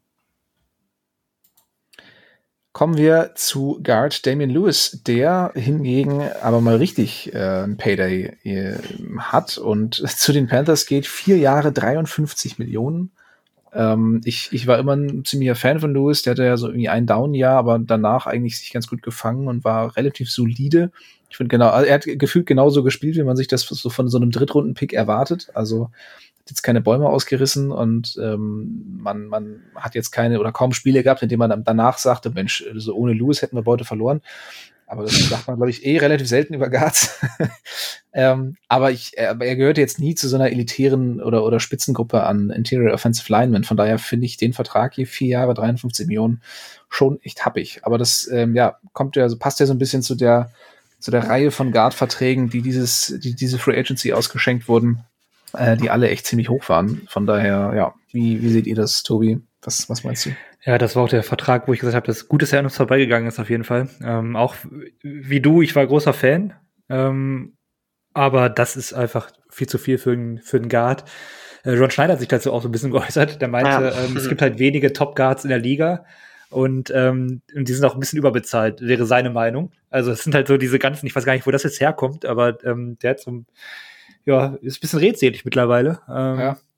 Kommen wir zu Guard Damian Lewis, der hingegen aber mal richtig äh, ein Payday äh, hat und zu den Panthers geht. Vier Jahre, dreiundfünfzig Millionen. Ähm, ich, ich war immer ein ziemlicher Fan von Lewis. Der hatte ja so irgendwie ein Down-Jahr, aber danach eigentlich sich ganz gut gefangen und war relativ solide. Ich finde genau, also er hat gefühlt genauso gespielt, wie man sich das so von so einem Drittrunden-Pick erwartet. Also hat jetzt keine Bäume ausgerissen und ähm, man, man hat jetzt keine oder kaum Spiele gehabt, in denen man dann danach sagte, Mensch, so ohne Lewis hätten wir Beute verloren. Aber das sagt man, glaube ich, eh relativ selten über Guards. ähm, aber ich, er, er gehörte jetzt nie zu so einer elitären oder, oder Spitzengruppe an Interior Offensive Linemen. Von daher finde ich den Vertrag hier, vier Jahre, dreiundfünfzig Millionen, schon echt happig. Aber das, ähm, ja, kommt ja, passt ja so ein bisschen zu der, zu der Reihe von Guard-Verträgen, die dieses, die diese Free Agency ausgeschenkt wurden, äh, die alle echt ziemlich hoch waren. Von daher, ja, wie, wie seht ihr das, Tobi? Was, was meinst du? Ja, das war auch der Vertrag, wo ich gesagt habe, dass gut, dass er an uns vorbeigegangen ist, auf jeden Fall. Ähm, auch wie du, ich war großer Fan, ähm, aber das ist einfach viel zu viel für einen für einen Guard. Äh, Ron Schneider hat sich dazu auch so ein bisschen geäußert. Der meinte, Ja. ähm, es gibt halt wenige Top-Guards in der Liga und, ähm, und die sind auch ein bisschen überbezahlt, wäre seine Meinung. Also es sind halt so diese ganzen, ich weiß gar nicht, wo das jetzt herkommt, aber ähm, der hat so ein, ja, ist ein bisschen redselig mittlerweile. Ähm, Ja.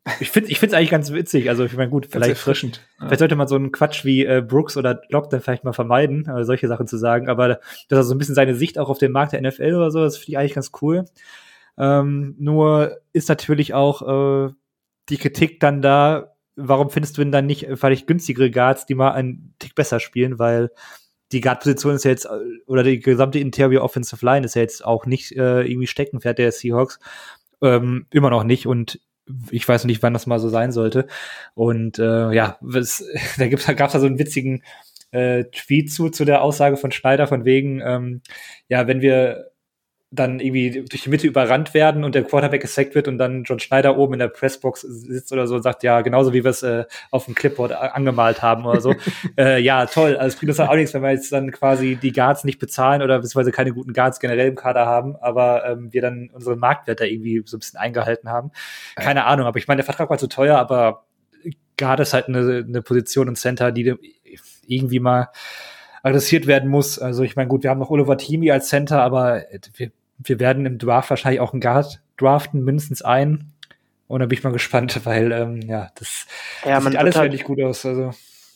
Ich finde ich finde es eigentlich ganz witzig. Also ich meine, gut, vielleicht erfrischend. Vielleicht ja. sollte man so einen Quatsch wie äh, Brooks oder Locke dann vielleicht mal vermeiden, äh, solche Sachen zu sagen. Aber das ist so ein bisschen seine Sicht auch auf den Markt der N F L oder so, das finde ich eigentlich ganz cool. Ähm, nur ist natürlich auch äh, die Kritik dann da, warum findest du denn dann nicht vielleicht günstigere Guards, die mal einen Tick besser spielen, weil die Guard-Position ist ja jetzt, oder die gesamte Interior Offensive Line ist ja jetzt auch nicht äh, irgendwie Steckenpferd der Seahawks. Ähm, immer noch nicht und ich weiß nicht, wann das mal so sein sollte. Und äh, ja, was, da gibt's, da gab es da so einen witzigen äh, Tweet zu, zu der Aussage von Schneider von wegen, ähm, ja, wenn wir dann irgendwie durch die Mitte überrannt werden und der Quarterback gesackt wird und dann John Schneider oben in der Pressbox sitzt oder so und sagt, ja, genauso wie wir es äh, auf dem Clipboard a- angemalt haben oder so. äh, ja, toll. Also es bringt uns dann auch nichts, wenn wir jetzt dann quasi die Guards nicht bezahlen oder beziehungsweise keine guten Guards generell im Kader haben, aber ähm, wir dann unseren Marktwert da irgendwie so ein bisschen eingehalten haben. Keine ja. Ahnung, aber ich meine, der Vertrag war zu teuer, aber Guard ist halt eine, eine Position im Center, die irgendwie mal adressiert werden muss. Also ich meine, gut, wir haben noch Oliver Timi als Center, aber wir Wir werden im Draft wahrscheinlich auch einen Guard draften, mindestens einen. Und da bin ich mal gespannt, weil, ähm, ja, das, ja, das sieht alles halt nicht gut aus. Also.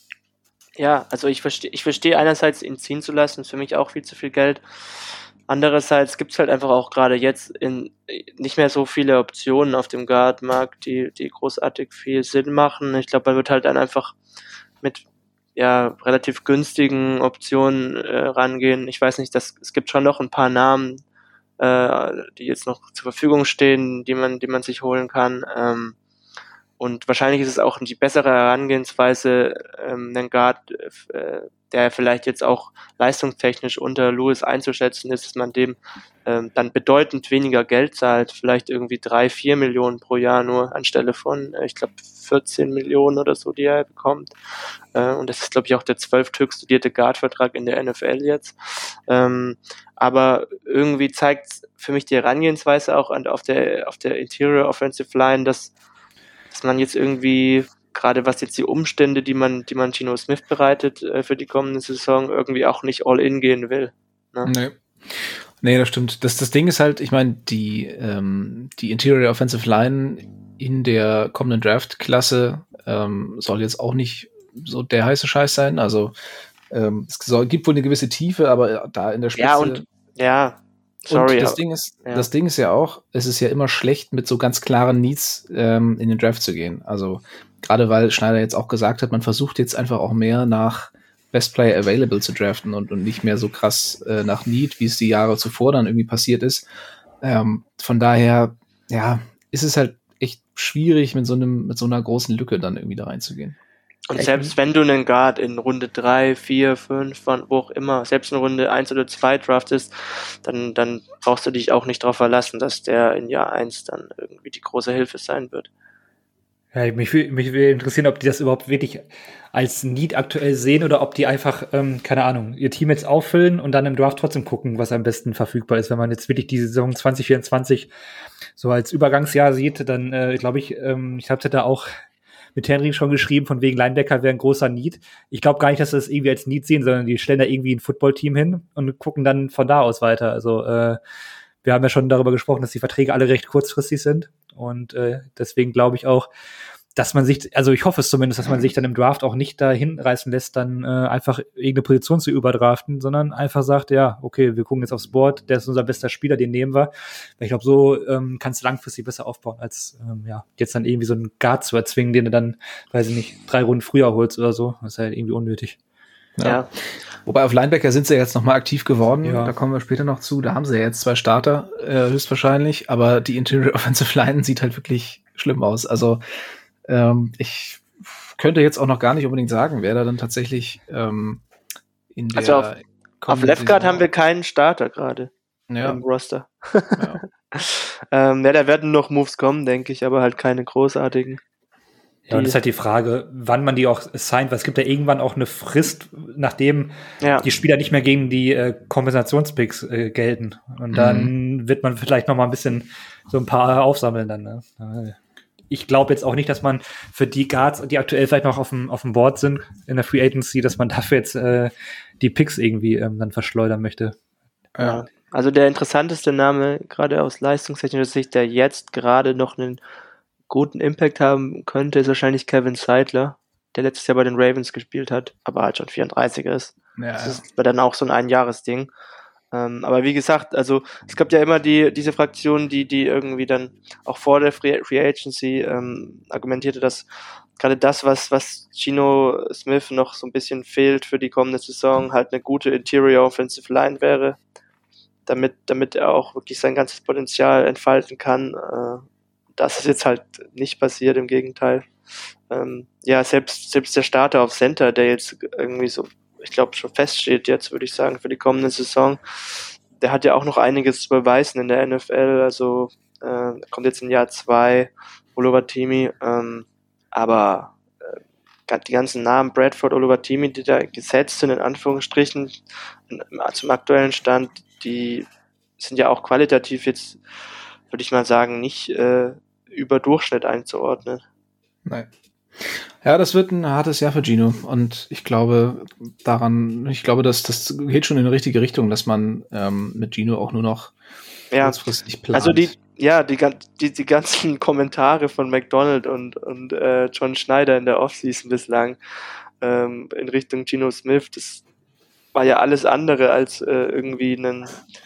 Ja, also ich verstehe ich verstehe einerseits, ihn ziehen zu lassen, ist für mich auch viel zu viel Geld. Andererseits gibt es halt einfach auch gerade jetzt in, nicht mehr so viele Optionen auf dem Guard-Markt, die, die großartig viel Sinn machen. Ich glaube, man wird halt dann einfach mit ja, relativ günstigen Optionen äh, rangehen. Ich weiß nicht, das, es gibt schon noch ein paar Namen, die jetzt noch zur Verfügung stehen, die man, die man sich holen kann. Ähm, und wahrscheinlich ist es auch die bessere Herangehensweise, ähm, einen Guard, äh, der vielleicht jetzt auch leistungstechnisch unter Lewis einzuschätzen ist, dass man dem ähm, dann bedeutend weniger Geld zahlt, vielleicht irgendwie drei, vier Millionen pro Jahr nur anstelle von, äh, ich glaube, vierzehn Millionen oder so, die er bekommt. Äh, und das ist, glaube ich, auch der zwölfthöchst studierte Guard-Vertrag in der N F L jetzt. Ähm, aber irgendwie zeigt für mich die Herangehensweise auch an, auf der auf der Interior Offensive Line, dass, dass man jetzt irgendwie, gerade was jetzt die Umstände, die man, die man Geno Smith bereitet äh, für die kommende Saison, irgendwie auch nicht all in gehen will. Ne? Nee. Nee, das stimmt. Das, das Ding ist halt, ich meine, die, ähm, die Interior Offensive Line in der kommenden Draft-Klasse ähm, soll jetzt auch nicht so der heiße Scheiß sein. Also ähm, es soll, gibt wohl eine gewisse Tiefe, aber da in der Spitze. Ja, und ja, sorry. Und das aber, Ding ist, ja. das Ding ist ja auch, es ist ja immer schlecht, mit so ganz klaren Needs ähm, in den Draft zu gehen. Also gerade weil Schneider jetzt auch gesagt hat, man versucht jetzt einfach auch mehr nach Best Player Available zu draften und, und nicht mehr so krass äh, nach Need, wie es die Jahre zuvor dann irgendwie passiert ist. Ähm, von daher, ja, ist es halt echt schwierig, mit so einem, mit so einer großen Lücke dann irgendwie da reinzugehen. Und selbst wenn du einen Guard in Runde drei, vier, fünf, wo auch immer, selbst in Runde eins oder zwei draftest, dann, dann brauchst du dich auch nicht darauf verlassen, dass der in Jahr eins dann irgendwie die große Hilfe sein wird. Ja, mich will, mich will interessieren, ob die das überhaupt wirklich als Need aktuell sehen oder ob die einfach, ähm, keine Ahnung, ihr Team jetzt auffüllen und dann im Draft trotzdem gucken, was am besten verfügbar ist. Wenn man jetzt wirklich die Saison zwanzig vierundzwanzig so als Übergangsjahr sieht, dann äh, glaube ich, ähm, ich habe da auch mit Henry schon geschrieben, von wegen Linebacker wäre ein großer Need. Ich glaube gar nicht, dass sie das irgendwie als Need sehen, sondern die stellen da irgendwie ein Footballteam hin und gucken dann von da aus weiter. Also äh, wir haben ja schon darüber gesprochen, dass die Verträge alle recht kurzfristig sind und äh, deswegen glaube ich auch, dass man sich, also ich hoffe es zumindest, dass man sich dann im Draft auch nicht da hinreißen lässt, dann äh, einfach irgendeine Position zu überdraften, sondern einfach sagt, ja, okay, wir gucken jetzt aufs Board, der ist unser bester Spieler, den nehmen wir. Weil ich glaube, so ähm, kannst du langfristig besser aufbauen, als ähm, ja jetzt dann irgendwie so einen Guard zu erzwingen, den du dann, weiß ich nicht, drei Runden früher holst oder so. Das ist halt irgendwie unnötig. Ja. Ja. Wobei auf Linebacker sind sie jetzt nochmal aktiv geworden, Ja. Da kommen wir später noch zu. Da haben sie ja jetzt zwei Starter, äh, höchstwahrscheinlich, aber die Interior Offensive Line sieht halt wirklich schlimm aus. Also ähm, ich könnte jetzt auch noch gar nicht unbedingt sagen, wer da dann tatsächlich ähm, in der Also auf, auf Left Guard haben wir keinen Starter gerade ja, im Roster. ja. ähm, ja, da werden noch Moves kommen, denke ich, aber halt keine großartigen. Ja, und das ist halt die Frage, wann man die auch signed, weil es gibt ja irgendwann auch eine Frist, nachdem Ja. die Spieler nicht mehr gegen die äh, Kompensationspicks äh, gelten. Und dann mhm. wird man vielleicht noch mal ein bisschen so ein paar aufsammeln dann. Ne? Ich glaube jetzt auch nicht, dass man für die Guards, die aktuell vielleicht noch auf dem auf dem Board sind in der Free Agency, dass man dafür jetzt äh, die Picks irgendwie ähm, dann verschleudern möchte. Ja. Also der interessanteste Name, gerade aus leistungstechnischer Sicht, der jetzt gerade noch einen guten Impact haben könnte, ist wahrscheinlich Kevin Seidler, der letztes Jahr bei den Ravens gespielt hat, aber halt schon vierunddreißig ist. Ja, Das ja. ist dann auch so ein Einjahresding. Ähm, aber wie gesagt, also es gab ja immer die diese Fraktion, die die irgendwie dann auch vor der Free, Free Agency ähm, argumentierte, dass gerade das, was was Geno Smith noch so ein bisschen fehlt für die kommende Saison, halt eine gute Interior Offensive Line wäre, damit damit er auch wirklich sein ganzes Potenzial entfalten kann. Äh, das ist jetzt halt nicht passiert, im Gegenteil. Ähm, ja, selbst selbst der Starter auf Center, der jetzt irgendwie so, ich glaube, schon feststeht jetzt, würde ich sagen, für die kommende Saison. Der hat ja auch noch einiges zu beweisen in der N F L, also äh, kommt jetzt in Jahr zwei, Oluwatimi, ähm, aber äh, die ganzen Namen, Bradford, Oluwatimi, die da gesetzt sind, in Anführungsstrichen, in, zum aktuellen Stand, die sind ja auch qualitativ jetzt, würde ich mal sagen, nicht äh, über Durchschnitt einzuordnen. Nein. Ja, das wird ein hartes Jahr für Geno und ich glaube daran, ich glaube, dass das geht schon in die richtige Richtung, dass man ähm, mit Geno auch nur noch ja, kurzfristig plant. Also die, ja, die, die, die ganzen Kommentare von McDonald und, und äh, John Schneider in der Offseason bislang ähm, in Richtung Geno Smith, das war ja alles andere als äh, irgendwie ein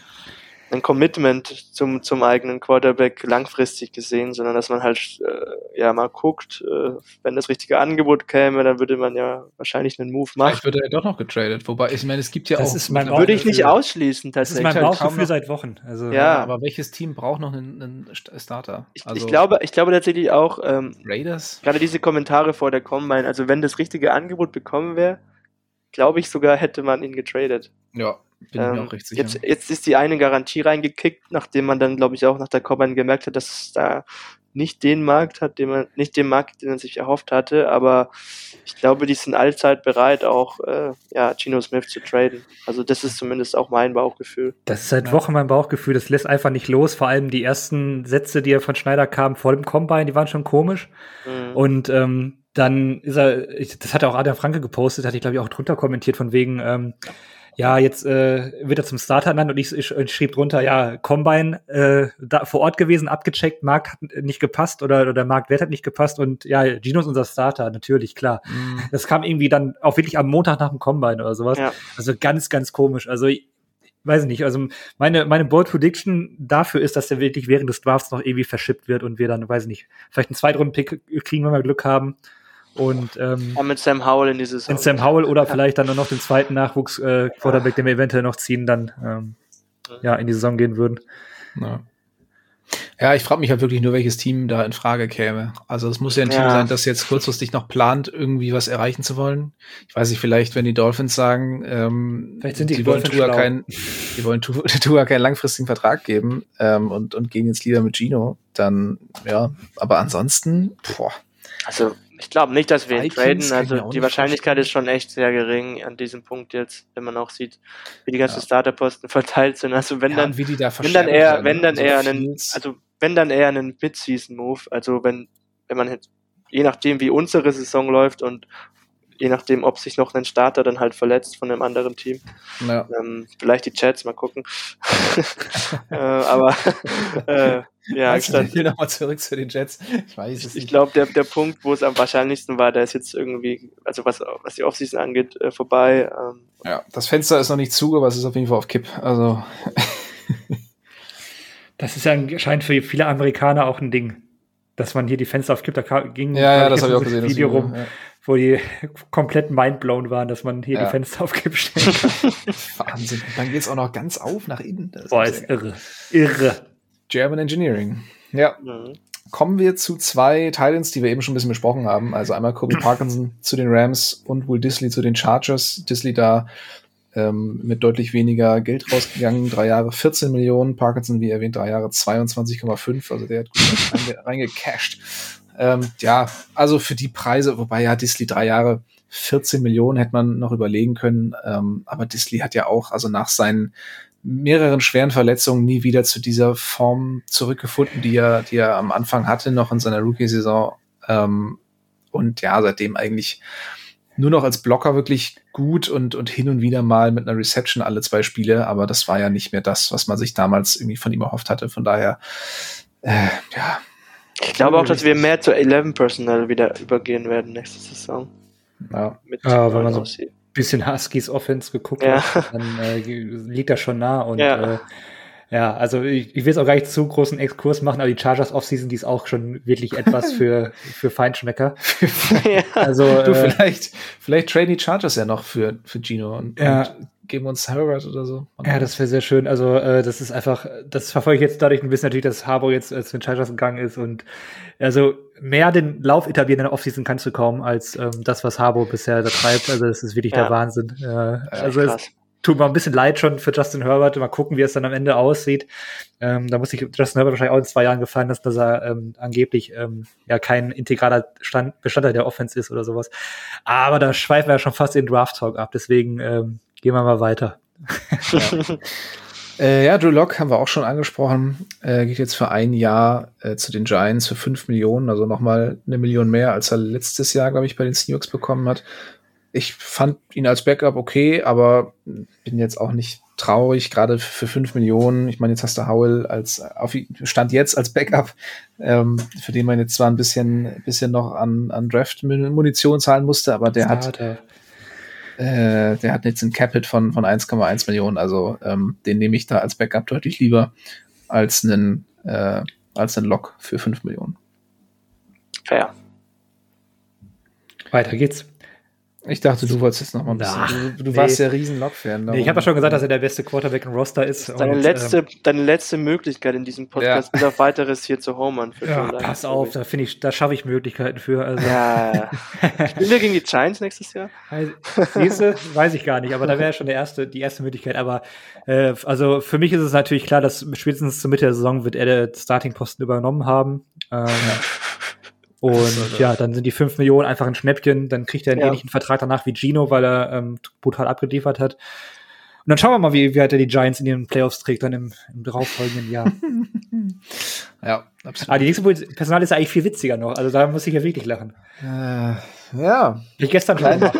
ein Commitment zum, zum eigenen Quarterback langfristig gesehen, sondern dass man halt äh, ja mal guckt, äh, wenn das richtige Angebot käme, dann würde man ja wahrscheinlich einen Move machen. Vielleicht wird er ja doch noch getradet, wobei ich meine, es gibt ja Das auch... ist mein würde ich nicht ausschließen, Das ist tatsächlich. mein Halt kaum Bauchgefühl noch- seit Wochen. Also, Ja. aber welches Team braucht noch einen, einen St- Starter? Ich, Also ich, glaube, ich glaube tatsächlich auch, ähm, Raiders? gerade diese Kommentare vor der Combine, also wenn das richtige Angebot bekommen wäre, glaube ich sogar, hätte man ihn getradet. Ja, bin ich Ähm, mir auch recht sicher. jetzt, jetzt ist die eine Garantie reingekickt, nachdem man dann, glaube ich, auch nach der Combine gemerkt hat, dass es da nicht den Markt hat, den man, nicht den Markt, den man sich erhofft hatte, aber ich glaube, die sind allzeit bereit, auch äh, ja, Geno Smith zu traden. Also das ist zumindest auch mein Bauchgefühl. Das ist seit Wochen mein Bauchgefühl. Das lässt einfach nicht los. Vor allem die ersten Sätze, die ja von Schneider kamen vor dem Combine, die waren schon komisch. Mhm. Und ähm, dann ist er, ich, das hat auch Adrian Franke gepostet, hatte ich glaube ich auch drunter kommentiert von wegen, ähm, ja, jetzt äh, wird er zum Starter ernannt und ich, ich, ich schrieb drunter, ja, Combine äh, da vor Ort gewesen, abgecheckt, Markt hat nicht gepasst oder, oder Marktwert hat nicht gepasst und ja, Geno ist unser Starter, natürlich, klar. Mhm. Das kam irgendwie dann auch wirklich am Montag nach dem Combine oder sowas. Ja. Also ganz, ganz komisch. Also ich weiß nicht, also meine, meine Bold Prediction dafür ist, dass der wirklich während des Drafts noch irgendwie verschippt wird und wir dann, weiß ich nicht, vielleicht einen Zweitrunden-Pick kriegen, wenn wir Glück haben. Und ähm, Ja, mit Sam Howell in dieses in Sam Howell oder vielleicht dann nur noch den zweiten Nachwuchs-Quarterback, äh, den wir eventuell noch ziehen, dann ähm, ja, in die Saison gehen würden. Ja, ja, ich frage mich halt wirklich nur, welches Team da in Frage käme. Also es muss ja ein Team Ja. sein, das jetzt kurzfristig noch plant, irgendwie was erreichen zu wollen. Ich weiß nicht, vielleicht, wenn die Dolphins sagen, ähm, Vielleicht sind die sie wollen Dolphins Tua schlau. keinen, die wollen Tua, Tua keinen langfristigen Vertrag geben ähm, und, und gehen jetzt lieber mit Geno, dann ja, aber ansonsten, boah. Also ich glaube nicht, dass wir ihn Vikings traden. kann ich mir Also auch die nicht Wahrscheinlichkeit vorstellen. ist schon echt sehr gering an diesem Punkt jetzt, wenn man auch sieht, wie die ganzen Ja. Starterposten verteilt sind. Also wenn Ja, dann, und wie die da wenn dann verstärkt eher, werden, wenn dann also eher einen, Fields. also wenn dann eher einen Mid-Season-Move. Also wenn, wenn man jetzt, je nachdem wie unsere Saison läuft und je nachdem, ob sich noch ein Starter dann halt verletzt von einem anderen Team. Ja. Ähm, vielleicht die Chats, mal gucken. äh, aber äh, ja, Weißt du, dann, ich will nochmal zurück zu den Jets. Ich weiß es ich nicht. glaube, der, der Punkt, wo es am wahrscheinlichsten war, der ist jetzt irgendwie, also was, was die Offseason angeht, äh, vorbei. Ähm, Ja, das Fenster ist noch nicht zu, aber es ist auf jeden Fall auf Kipp. Also Das ist ja anscheinend für viele Amerikaner auch ein Ding, dass man hier die Fenster aufgibt. Da ka- ging ja, ja, glaub das habe ich auch gestern gesehen. so ein das Video rum, Ja. wo die komplett mindblown waren, dass man hier Ja. die Fenster aufgibt stellen kann. Wahnsinn. Dann geht's auch noch ganz auf nach innen. Das Boah, ist ist irre. Irre. German Engineering. Ja. mhm. Kommen wir zu zwei Titans, die wir eben schon ein bisschen besprochen haben. Also einmal Kobe Parkinson zu den Rams und Will Disley zu den Chargers. Disley da ähm, mit deutlich weniger Geld rausgegangen. Drei Jahre vierzehn Millionen. Parkinson, wie erwähnt, drei Jahre zweiundzwanzig Komma fünf. Also der hat gut reinge reingecasht. Ähm, ja, also für die Preise, wobei ja Disley drei Jahre vierzehn Millionen hätte man noch überlegen können. Ähm, aber Disley hat ja auch, also nach seinen mehreren schweren Verletzungen nie wieder zu dieser Form zurückgefunden, die er, die er am Anfang hatte, noch in seiner Rookie-Saison. Ähm, und ja, seitdem eigentlich nur noch als Blocker wirklich gut und, und hin und wieder mal mit einer Reception alle zwei Spiele, aber das war ja nicht mehr das, was man sich damals irgendwie von ihm erhofft hatte. Von daher, äh, ja, Ich glaube auch, dass wir mehr zu elf Personnel wieder übergehen werden nächste Saison. Ja, Mit Ja, wenn man so aussieht. ein bisschen Huskies Offense geguckt Ja. hat, dann äh, liegt das schon nah. Und Ja. äh, ja, also ich, ich will jetzt auch gar nicht zu großen Exkurs machen, aber die Chargers Offseason, die ist auch schon wirklich etwas für, für Feinschmecker. ja. Also du, äh, vielleicht, vielleicht traden die Chargers ja noch für, für Gino und, Ja. und geben uns Herbert oder so. ja, das wäre sehr schön. Also äh, das ist einfach, das verfolge ich jetzt dadurch ein bisschen natürlich, dass Harbour jetzt äh, zu den Chargers gegangen ist und also mehr den Lauf etablieren in der Offseason kannst du kaum als ähm, das, was Harbour bisher da treibt. Also das ist wirklich Ja. der Wahnsinn. Äh, also es krass. tut mir ein bisschen leid schon für Justin Herbert. Mal gucken, wie es dann am Ende aussieht. Ähm, da muss sich Justin Herbert wahrscheinlich auch in zwei Jahren gefallen, dass, dass er ähm, angeblich ähm, ja kein integraler Stand, Bestandteil der Offense ist oder sowas. Aber da schweifen wir ja schon fast in den Draft-Talk ab. Deswegen ähm, gehen wir mal weiter. Ja. Äh, ja, Drew Lock haben wir auch schon angesprochen. Äh, geht jetzt für ein Jahr äh, zu den Giants für fünf Millionen, also nochmal eine Million mehr, als er letztes Jahr, glaube ich, bei den Seahawks bekommen hat. Ich fand ihn als Backup okay, aber bin jetzt auch nicht traurig, gerade für fünf Millionen. Ich meine, jetzt hast du Howell als auf Stand jetzt als Backup, ähm, für den man jetzt zwar ein bisschen, bisschen noch an, an Draft-Munition zahlen musste, aber der hat Starter. Äh, der hat jetzt ein Capit von, von eins Komma eins Millionen, also ähm, den nehme ich da als Backup deutlich lieber als einen, äh, als einen Lock für fünf Millionen. Fair. Weiter geht's. Ich dachte, du wolltest jetzt noch mal ein bisschen. Ach, du du nee. warst ja riesen Lock-Fan. Nee, ich habe ja schon gesagt, dass er der beste Quarterback im Roster ist. Deine, und, letzte, ähm, deine letzte Möglichkeit in diesem Podcast, bis auf weiteres hier zu homern. Für ja, Drew Lock. pass auf, da finde ich, da schaffe ich Möglichkeiten für. Also, Ja, ja. Spielen wir gegen die Giants nächstes Jahr? Siehst du? Weiß ich gar nicht, aber da wäre schon der erste, die erste Möglichkeit. Aber äh, also für mich ist es natürlich klar, dass spätestens zur Mitte der Saison wird er den Starting-Posten übernommen haben. Ähm, Und ja, dann sind die fünf Millionen einfach ein Schnäppchen. Dann kriegt er einen Ja. ähnlichen Vertrag danach wie Gino, weil er ähm, brutal abgeliefert hat. Und dann schauen wir mal, wie, wie weit er die Giants in den Playoffs trägt, dann im, im darauffolgenden Jahr. Ja, absolut. Aber die nächste Personal ist ja eigentlich viel witziger noch. Also da muss ich ja wirklich lachen. Äh, ja, Hab ich gestern schon gemacht.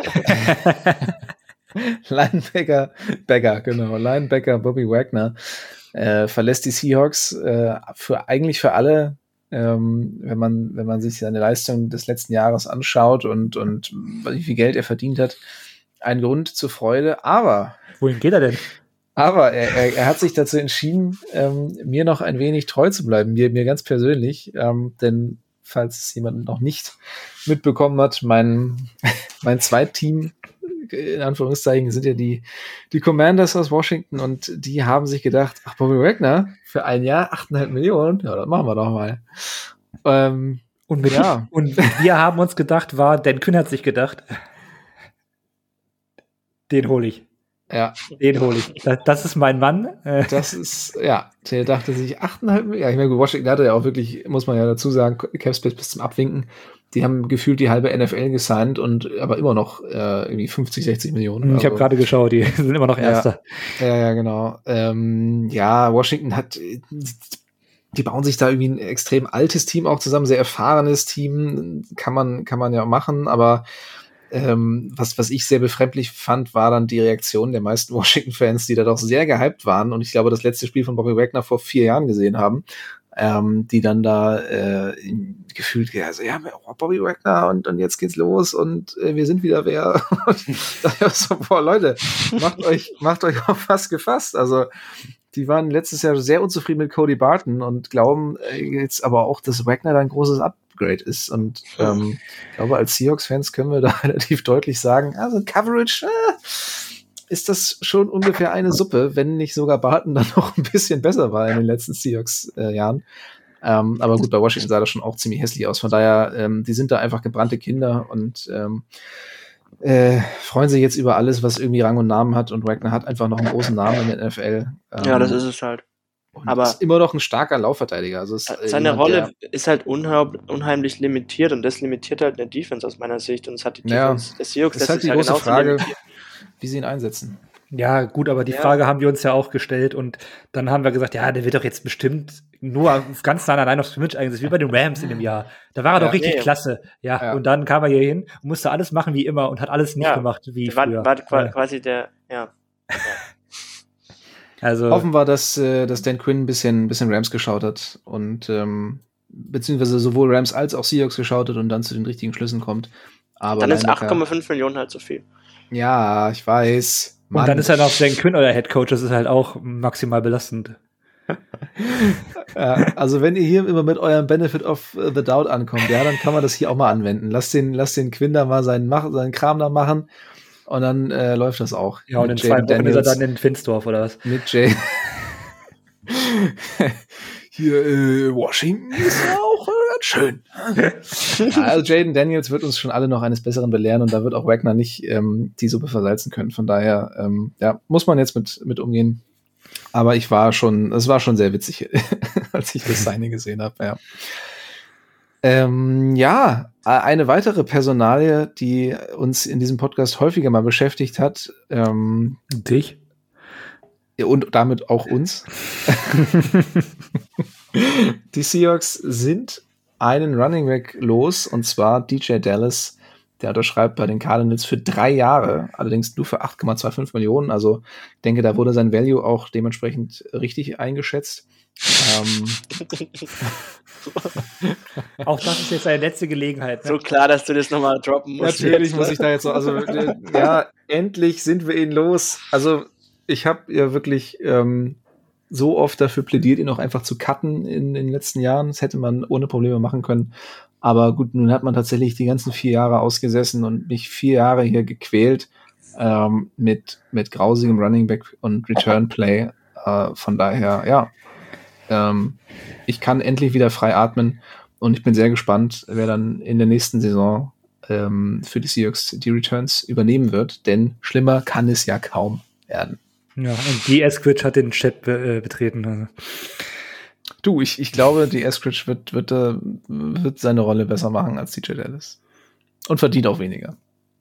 Linebacker, Bagger, genau. Linebacker Bobby Wagner äh, verlässt die Seahawks äh, für eigentlich für alle, ähm, wenn man wenn man sich seine Leistung des letzten Jahres anschaut und und wie viel Geld er verdient hat, ein Grund zur Freude. Aber Wohin geht er denn? aber er, er, er hat sich dazu entschieden, ähm, mir noch ein wenig treu zu bleiben, mir mir ganz persönlich, ähm, denn falls es jemand noch nicht mitbekommen hat, mein mein Zweitteam in Anführungszeichen sind ja die, die Commanders aus Washington und die haben sich gedacht, ach, Bobby Wagner für ein Jahr acht Komma fünf Millionen, ja, das machen wir doch mal. Ähm, Und, mit, Ja. und wir haben uns gedacht, war, Dan Kühn hat sich gedacht, den hole ich. ja, Den hole ich. Das, das ist mein Mann. Äh, das ist, ja, der dachte sich acht Komma fünf Millionen, ja, ich meine, Washington hatte ja auch wirklich, muss man ja dazu sagen, Capspace bis zum Abwinken. Die haben gefühlt die halbe N F L gesigned und aber immer noch äh, irgendwie fünfzig, sechzig Millionen. ich habe Also- gerade geschaut, die sind immer noch Ja. Erster. Ja, ja, genau. Ähm, ja, Washington hat, die bauen sich da irgendwie ein extrem altes Team auch zusammen, sehr erfahrenes Team, kann man, kann man ja machen, aber ähm, was, was ich sehr befremdlich fand, war dann die Reaktion der meisten Washington-Fans, die da doch sehr gehypt waren und ich glaube, das letzte Spiel von Bobby Wagner vor vier Jahren gesehen haben, ähm, die dann da äh, gefühlt, ja, also, ja, oh, Bobby Wagner und, und jetzt geht's los und äh, wir sind wieder wer. Und da dachte ich so, boah, Leute, macht euch, macht euch auf was gefasst. Also die waren letztes Jahr sehr unzufrieden mit Cody Barton und glauben äh, jetzt aber auch, dass Wagner da ein großes Upgrade ist. Und ähm, ich glaube, als Seahawks-Fans können wir da relativ deutlich sagen, also Coverage äh, ist das schon ungefähr eine Suppe, wenn nicht sogar Barton dann noch ein bisschen besser war in den letzten Seahawks-Jahren. Ähm, aber gut, bei Washington sah das schon auch ziemlich hässlich aus. Von daher, ähm, die sind da einfach gebrannte Kinder und ähm, äh, freuen sich jetzt über alles, was irgendwie Rang und Namen hat. Und Wagner hat einfach noch einen großen Namen in der N F L. Ähm, Ja, das ist es halt. und aber- ist immer noch ein starker Laufverteidiger. Also ist, äh, Seine jemand, Rolle der- ist halt unheim unheimlich limitiert und das limitiert halt eine Defense aus meiner Sicht und es hat die Ja, Defense des Seahawks ist halt die letztes Jahr große genauso Frage, limitiert. wie sie ihn einsetzen. Ja, gut, aber die Ja. Frage haben wir uns ja auch gestellt und dann haben wir gesagt, ja, der wird doch jetzt bestimmt nur ganz nah allein aufs Image eingesetzt, wie bei den Rams in dem Jahr. Da war er Ja. doch richtig Ja, ja. klasse. Ja, Ja. und dann kam er hier hin und musste alles machen wie immer und hat alles nicht Ja. gemacht wie War, früher. war qua- Ja. quasi der, ja. Also, Hoffen wir, dass, äh, dass Dan Quinn ein bisschen, ein bisschen Rams geschaut hat und ähm, beziehungsweise sowohl Rams als auch Seahawks geschaut hat und dann zu den richtigen Schlüssen kommt. Aber dann ist Linebacker- acht Komma fünf Millionen halt so viel. Ja, ich weiß. Und dann ist ja noch Dan Quinn euer Headcoach, das ist halt auch maximal belastend. Ja, also wenn ihr hier immer mit eurem Benefit of the Doubt ankommt, ja, dann kann man das hier auch mal anwenden. Lasst den, lasst den Quinn da mal seinen, Mach, seinen Kram da machen und dann äh, läuft das auch. Ja, und in Mit zwei Jaden Wochen ist er Daniels, dann in Finsdorf, oder was? Mit Jay. Hier, äh, Washington ist ja auch äh, ganz schön. Ja, also Jaden Daniels wird uns schon alle noch eines Besseren belehren und da wird auch Wagner nicht ähm, die Suppe versalzen können. Von daher, ähm, ja, muss man jetzt mit, mit umgehen. Aber ich war schon, es war schon sehr witzig, als ich das Signing gesehen habe, ja. Ähm, ja, eine weitere Personalie, die uns in diesem Podcast häufiger mal beschäftigt hat, ähm, Dich? und damit auch uns. Die Seahawks sind einen Running Back los, und zwar D J Dallas. Der unterschreibt bei den Cardinals für drei Jahre, allerdings nur für acht Komma fünfundzwanzig Millionen. Also ich denke, da wurde sein Value auch dementsprechend richtig eingeschätzt. ähm, Auch das ist jetzt seine letzte Gelegenheit. Ne? So klar, dass du das nochmal droppen musst. Natürlich jetzt, muss ne? ich da jetzt so, also äh, ja, endlich sind wir ihn los. Also ich habe ja wirklich ähm, so oft dafür plädiert, ihn auch einfach zu cutten in, in den letzten Jahren. Das hätte man ohne Probleme machen können. Aber gut, nun hat man tatsächlich die ganzen vier Jahre ausgesessen und mich vier Jahre hier gequält ähm, mit, mit grausigem Running Back und Return Play. Äh, von daher, ja, ähm, ich kann endlich wieder frei atmen und ich bin sehr gespannt, wer dann in der nächsten Saison ähm, für die Seahawks die Returns übernehmen wird, denn schlimmer kann es ja kaum werden. Ja, und die Eskridge hat den Chat be- äh, betreten. Also. Du, ich, ich glaube, die Eskridge wird, wird, äh, wird seine Rolle besser machen als D J Dallas. Und verdient auch weniger.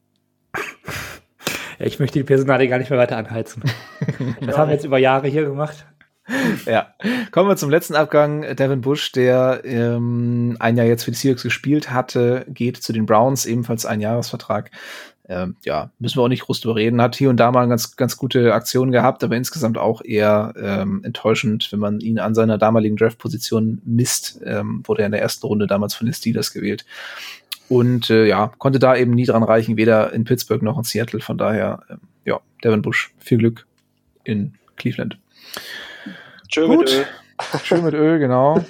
Ja, ich möchte die Personalie gar nicht mehr weiter anheizen. Das haben wir jetzt über Jahre hier gemacht. Ja, kommen wir zum letzten Abgang. Devin Bush, der ähm, ein Jahr jetzt für die Seahawks gespielt hatte, geht zu den Browns, ebenfalls ein Jahresvertrag. Ähm, ja, müssen wir auch nicht groß drüber reden. Hat hier und da mal ganz, ganz gute Aktionen gehabt, aber insgesamt auch eher ähm, enttäuschend, wenn man ihn an seiner damaligen Draft-Position misst. Ähm, wurde er in der ersten Runde damals von den Steelers gewählt. Und äh, ja, konnte da eben nie dran reichen, weder in Pittsburgh noch in Seattle. Von daher, ähm, ja, Devin Bush, viel Glück in Cleveland. Schön Gut. mit Öl. Schön mit Öl, genau.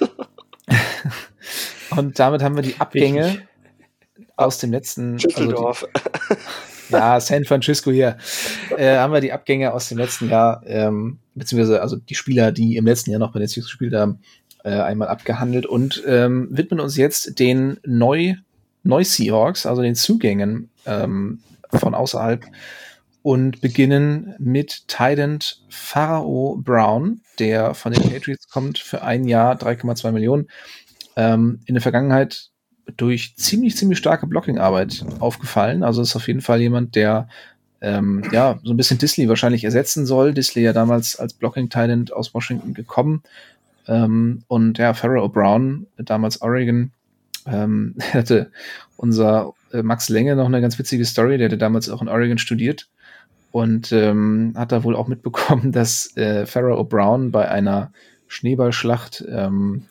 Und damit haben wir die Abgänge Wichtig. aus dem letzten, Schüsseldorf. also die, ja, San Francisco hier, äh, haben wir die Abgänge aus dem letzten Jahr, ähm, beziehungsweise also die Spieler, die im letzten Jahr noch bei den Seahawks gespielt haben, äh, einmal abgehandelt und ähm, widmen uns jetzt den Neu, Neu-Seahawks, also den Zugängen ähm, von außerhalb. Und beginnen mit Tight End Pharaoh Brown, der von den Patriots kommt für ein Jahr, drei Komma zwei Millionen. Ähm, in der Vergangenheit durch ziemlich, ziemlich starke Blocking-Arbeit aufgefallen. Also ist auf jeden Fall jemand, der ähm, ja so ein bisschen Disley wahrscheinlich ersetzen soll. Disley ja damals als Blocking-Tight End aus Washington gekommen. Ähm, und ja, Pharaoh Brown, damals Oregon, ähm, hatte unser äh, Max Lenge noch eine ganz witzige Story. Der hatte damals auch in Oregon studiert. Und ähm, hat da wohl auch mitbekommen, dass äh, Pharaoh Brown bei einer Schneeballschlacht ähm,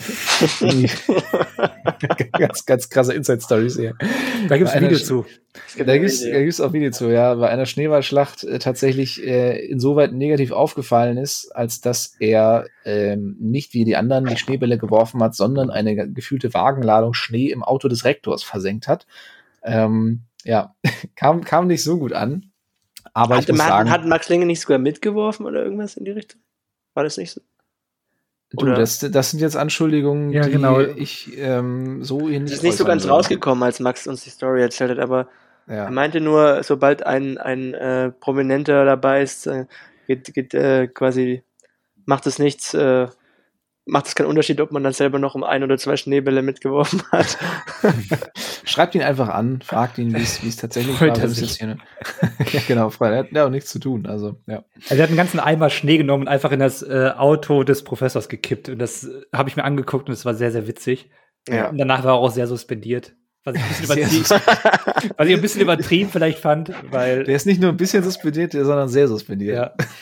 ganz, ganz krasse Inside-Stories hier. Da gibt es ein Bei einer Video Sch- zu. Da gibt's, da gibt's auch Video zu, ja. Bei einer Schneeballschlacht äh, tatsächlich äh, insoweit negativ aufgefallen ist, als dass er ähm, nicht wie die anderen die Schneebälle geworfen hat, sondern eine ge- gefühlte Wagenladung Schnee im Auto des Rektors versenkt hat. Ähm, ja, kam, kam nicht so gut an. Aber ich Hatte, muss hat, sagen, hat Max Lenge nicht sogar mitgeworfen oder irgendwas in die Richtung? War das nicht so? du, oder- das, das sind jetzt Anschuldigungen, Ja, die genau. ich ähm, so hier Das nicht ist nicht so äußern ganz würde. rausgekommen, als Max uns die Story erzählt hat, aber Ja. er meinte nur, sobald ein, ein äh, Prominenter dabei ist, äh, geht, geht äh, quasi, macht es nichts, äh, macht es keinen Unterschied, ob man dann selber noch um ein oder zwei Schneebälle mitgeworfen hat. Schreibt ihn einfach an, fragt ihn, wie es wie es tatsächlich Freut war. er Das ist sich. jetzt hier eine ja, genau, Freund. Er hat ja auch nichts zu tun. Also, ja. Also er hat einen ganzen Eimer Schnee genommen und einfach in das äh, Auto des Professors gekippt. Und das äh, habe ich mir angeguckt und es war sehr, sehr witzig. Ja. Und danach war er auch sehr suspendiert. Was ich ein bisschen Sehr übertrieben, was ich ein bisschen übertrieben vielleicht fand, weil Der ist nicht nur ein bisschen suspendiert, der- sondern sehr suspendiert. ja,